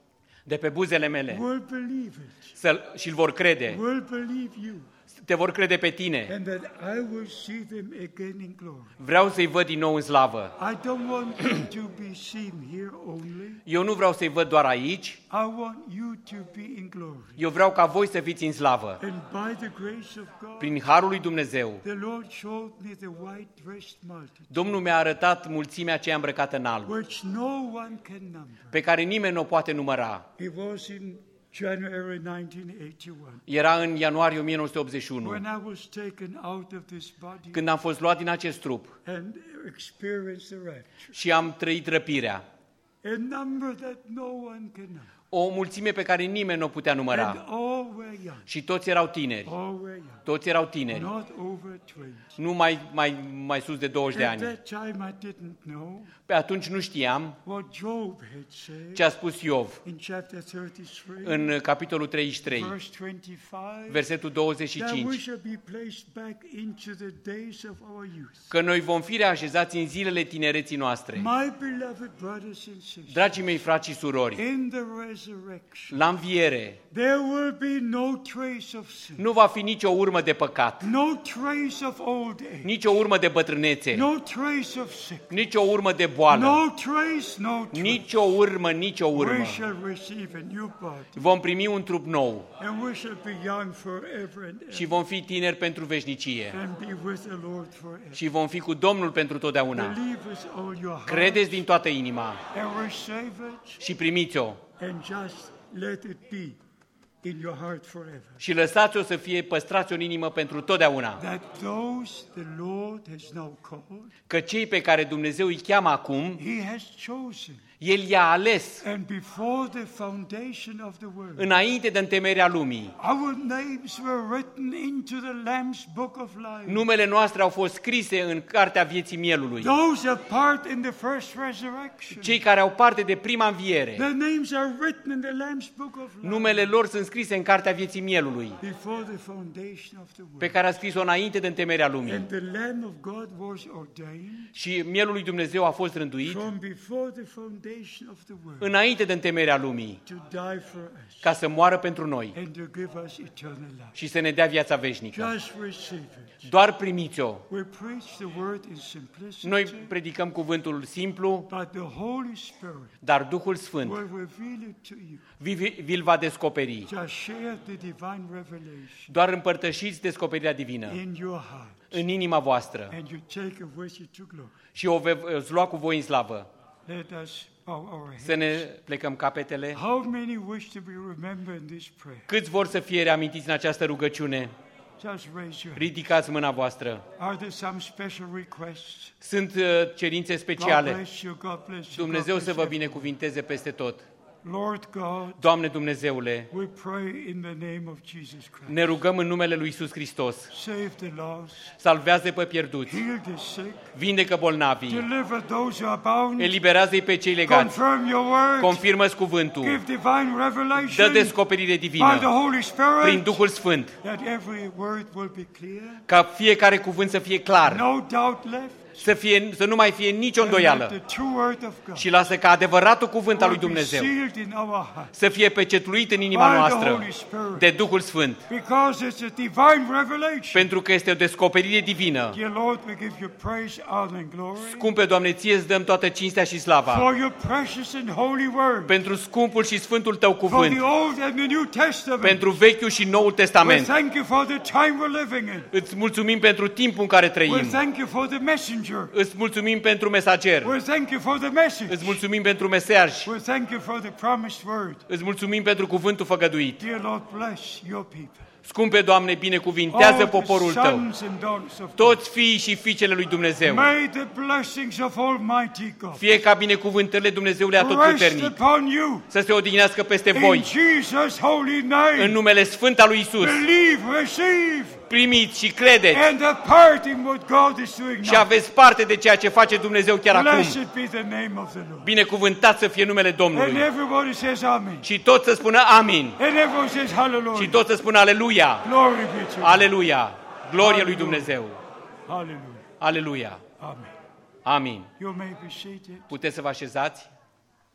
de pe buzele mele will believe it, să, și îl vor crede, will believe you, te vor crede pe tine. and that I will see them again in glory. Vreau să-i văd din nou în slavă. I don't want them to be seen here only. Eu nu vreau să-i văd doar aici, I want you to be in glory. eu vreau ca voi să fiți în slavă. And by the grace of God, Prin harul lui Dumnezeu, the Lord showed me the white-dressed multitude, Domnul mi-a arătat mulțimea aceea îmbrăcată în alb, which no one can number. pe care nimeni nu o poate număra. It was in January nineteen eighty-one, Era în ianuarie o mie nouă sute optzeci și unu, when I was taken out of this body când am fost luat din acest trup and experienced the rapture. și am trăit răpirea. A number that no one can number. O mulțime pe care nimeni nu o putea And număra. all were young. Și toți erau tineri. All were young. Toți erau tineri. Not over twenty. Nu mai, mai, mai sus de douăzeci de At ani. that time I didn't know Pe atunci nu știam what Job had said ce a spus Iov in chapter thirty-three, în capitolul treizeci și trei, verse twenty-five, versetul douăzeci și that we cinci, shall be placed back into the days of our youth. că noi vom fi reașezați în zilele tinereții noastre. My beloved brothers and sisters, Dragii mei frați și surori, in the resurrection, la înviere there will be no trace of sin, nu va fi nicio urmă de păcat, no trace of old age, nicio urmă de bătrânețe, no trace of sickness, nicio urmă de boală, no trace, no trace. nicio urmă, nicio urmă. We shall receive a new body, Vom primi un trup nou and we shall be young forever and ever, și vom fi tineri pentru veșnicie and be with the Lord forever. și vom fi cu Domnul pentru totdeauna. Believe with all your heart Credeți din toată inima and receive it, și primiți-o and just let it be in your heart forever. și lăsați-o să fie, păstrați-o în inimă pentru totdeauna. That those the Lord has now called, Că cei pe care Dumnezeu îi cheamă acum, He has chosen, El i-a ales and before the foundation of the world, înainte de întemeierea lumii. our names were written into the Lamb's Book of Life. Numele noastre au fost scrise în cartea vieții mielului. Those are part in the first resurrection. Cei care au parte de prima înviere, Their names are written in the Lamb's Book of Life. numele lor sunt scrise în cartea vieții mielului, Before the foundation of the world. pe care a scris-o înainte de întemeierea lumii. And the Lamb of God was ordained Și mielul lui Dumnezeu a fost rânduit from before the foundation of the world înainte de întemeierea lumii, to die for us ca să moară pentru noi and to give us eternal life. și să ne dea viața veșnică. Just receive it. Doar primiți-o. We preach the word in simplicity, Noi predicăm cuvântul simplu, but the Holy Spirit dar Duhul Sfânt will reveal it to you. vi- vi-l va descoperi. Just share the divine revelation Doar împărtășiți descoperirea divină in your heart, în inima voastră and you take it with you to glory. și o veți lua cu voi în slavă. Let us bow our Să heads. ne plecăm capetele. How many wish to be remembered in this prayer? Câți vor să fie reamintiți în această rugăciune? Just raise your hand. Ridicați mâna voastră. Are there some special requests? Sunt uh, cerințe God speciale. bless you, God bless you. Dumnezeu God să bless vă you. binecuvinteze peste tot. Lord God, Doamne Dumnezeule, we pray in the name of Jesus Christ. ne rugăm în numele lui Iisus Hristos. Save the lost, Salvează pe pierduți, heal the sick, vindecă bolnavii, deliver those who are bound, eliberează-i pe cei legați, confirm your word, confirmă-ți cuvântul, give divine dă revelation descoperire by the divină Holy prin Spirit, Duhul Sfânt, that every word will be clear, ca fiecare cuvânt să fie clar, no doubt left, să, fie, să nu mai fie nicio and let îndoială the true word of God și lasă ca adevăratul cuvânt al lui will be Dumnezeu sealed in our heart să fie pecetluit în inima by the noastră Holy Spirit, de Duhul Sfânt, because it's a divine revelation. pentru că este o descoperire divină. Dear Lord, we give you praise, honor, and glory Scumpe Doamne, ție îți dăm toată cinstea și slava for your precious and holy word, pentru scumpul și sfântul tău for cuvânt, the Old and the New Testament. pentru Vechiul și Noul We Testament. thank you for the time we're living in. Îți mulțumim pentru timpul în care We trăim. thank you for the messenger. Îți mulțumim pentru mesager. We thank you for the message. Îți mulțumim pentru mesaj. We thank you for the promised word. Îți mulțumim pentru cuvântul făgăduit. Dear Lord, bless your people. Scumpe Doamne, binecuvintează All the poporul tău, sons and daughters of God. toți fiii și fiicele lui Dumnezeu. May the blessings of Almighty God Fie ca binecuvântările Dumnezeule rest Atotputernic upon you să se odihnească peste in voi. Jesus' holy În name. numele sfânt al lui Isus, Believe, receive, primiți și credeți and a part in what God is doing și now. aveți parte de ceea ce face Dumnezeu chiar acum. Blessed be the name of the Lord. Binecuvântat să fie numele And Domnului. everybody says amen. Și tot să spună amin. And everyone says hallelujah. Și tot să spună aleluia. Glory be to God. Aleluia. Glorie lui Dumnezeu. Hallelujah. Aleluia. Amen. Amin. You may be seated. Puteți să vă așezați?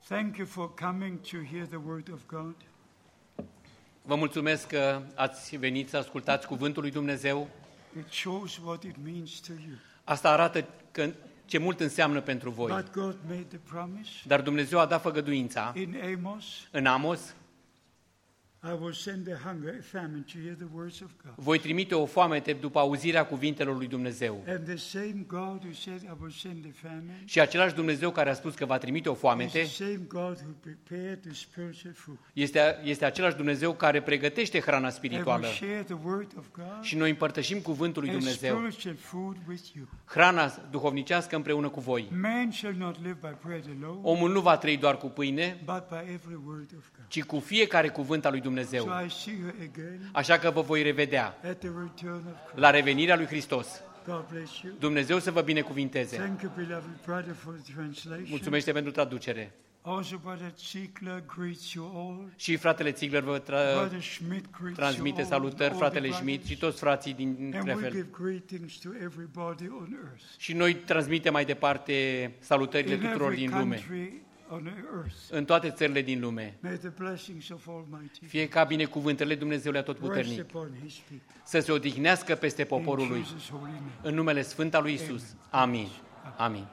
Thank you for coming to hear the word of God. Vă mulțumesc că ați venit să ascultați cuvântul lui Dumnezeu. It shows what it means to you. Asta arată că ce mult înseamnă pentru voi. But God made the promise. Dar Dumnezeu a dat făgăduința In Amos, în Amos. I will send a hunger, a famine to hear the words of God. Voi trimite o foamete după auzirea cuvintelor lui Dumnezeu. And the same God who said I will send a famine. Și același Dumnezeu care a spus că va trimite o foamete, is the same God who prepared the spiritual food. este, este același Dumnezeu care pregătește hrana I spirituală. will share the word of God. Și noi împărtășim cuvântul lui as Dumnezeu. spiritual food with you. Hrana duhovnicească împreună cu voi. Man shall not live by bread alone, Omul nu va trăi doar cu pâine, but by every word of God. ci cu fiecare cuvânt al lui Dumnezeu. So I see you again Așa că vă voi revedea at the return of Christ. la revenirea lui Hristos. God bless you. Dumnezeu să vă binecuvinteze. Thank you, beloved brother, for the translation. Mulțumește pentru traducere. Also, Brother Ziegler greets you all. Și fratele Ziegler vă tra- Brother Schmidt greets transmite you all. salutări, all fratele the Schmidt și brothers. toți frații din And we Krefeld. give greetings to everybody on earth. Și noi transmitem mai departe salutările In tuturor every din lume, country on earth. în toate țările din lume. May the blessings of Almighty Fie ca binecuvântele Dumnezeului rest Atotputernic upon His people. să se odihnească peste poporul In lui, Jesus' holy name. în numele Sfânt al lui Isus. Amin. Amin.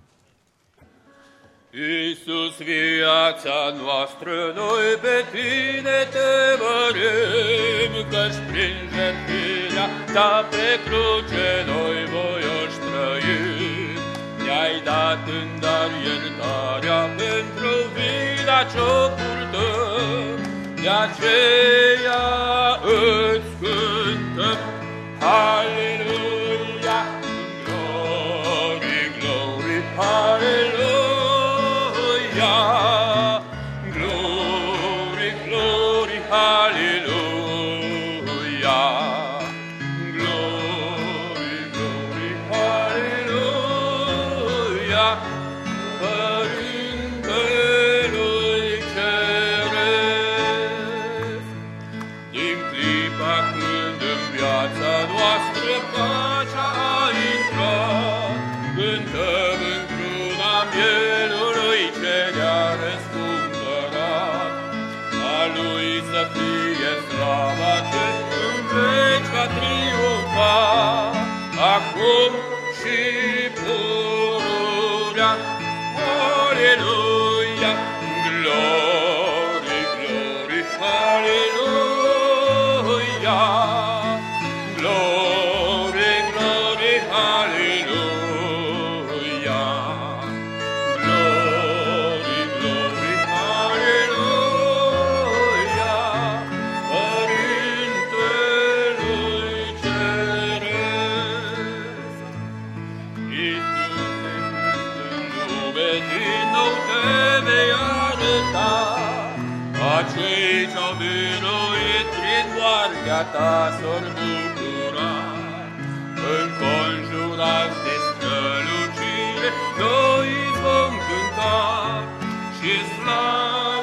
Iisus, viața noastră, noi pe Tine te mărim, că-și prin jertfirea Ta pe cruce noi voioși trăim. Ne-ai dat în dar iertarea pentru vina ce-o purtăm, de aceea îți cântăm, Aleluia, glory, glory, Aleluia. Glory, glory, hallelujah. Glory, glory, hallelujah. Părintelui Ceresc, din clipa când în viața noastră pacea a intrat, cântăm într-una mielului ce ne-a răscumpărat. A Lui să fie slava ce în veci va triumfa, acum și pururea. Aleluia! Glory, glory, hallelujah! Glory, glory, hallelujah! Glory, glory, hallelujah! Părintelui Ceresc, Iisuse, când în lume din nou te vei arăta, acei ce-au biruit prin moartea Ta s-or bucura. Înconjurați de strălucire, noi îți vom cânta și slavă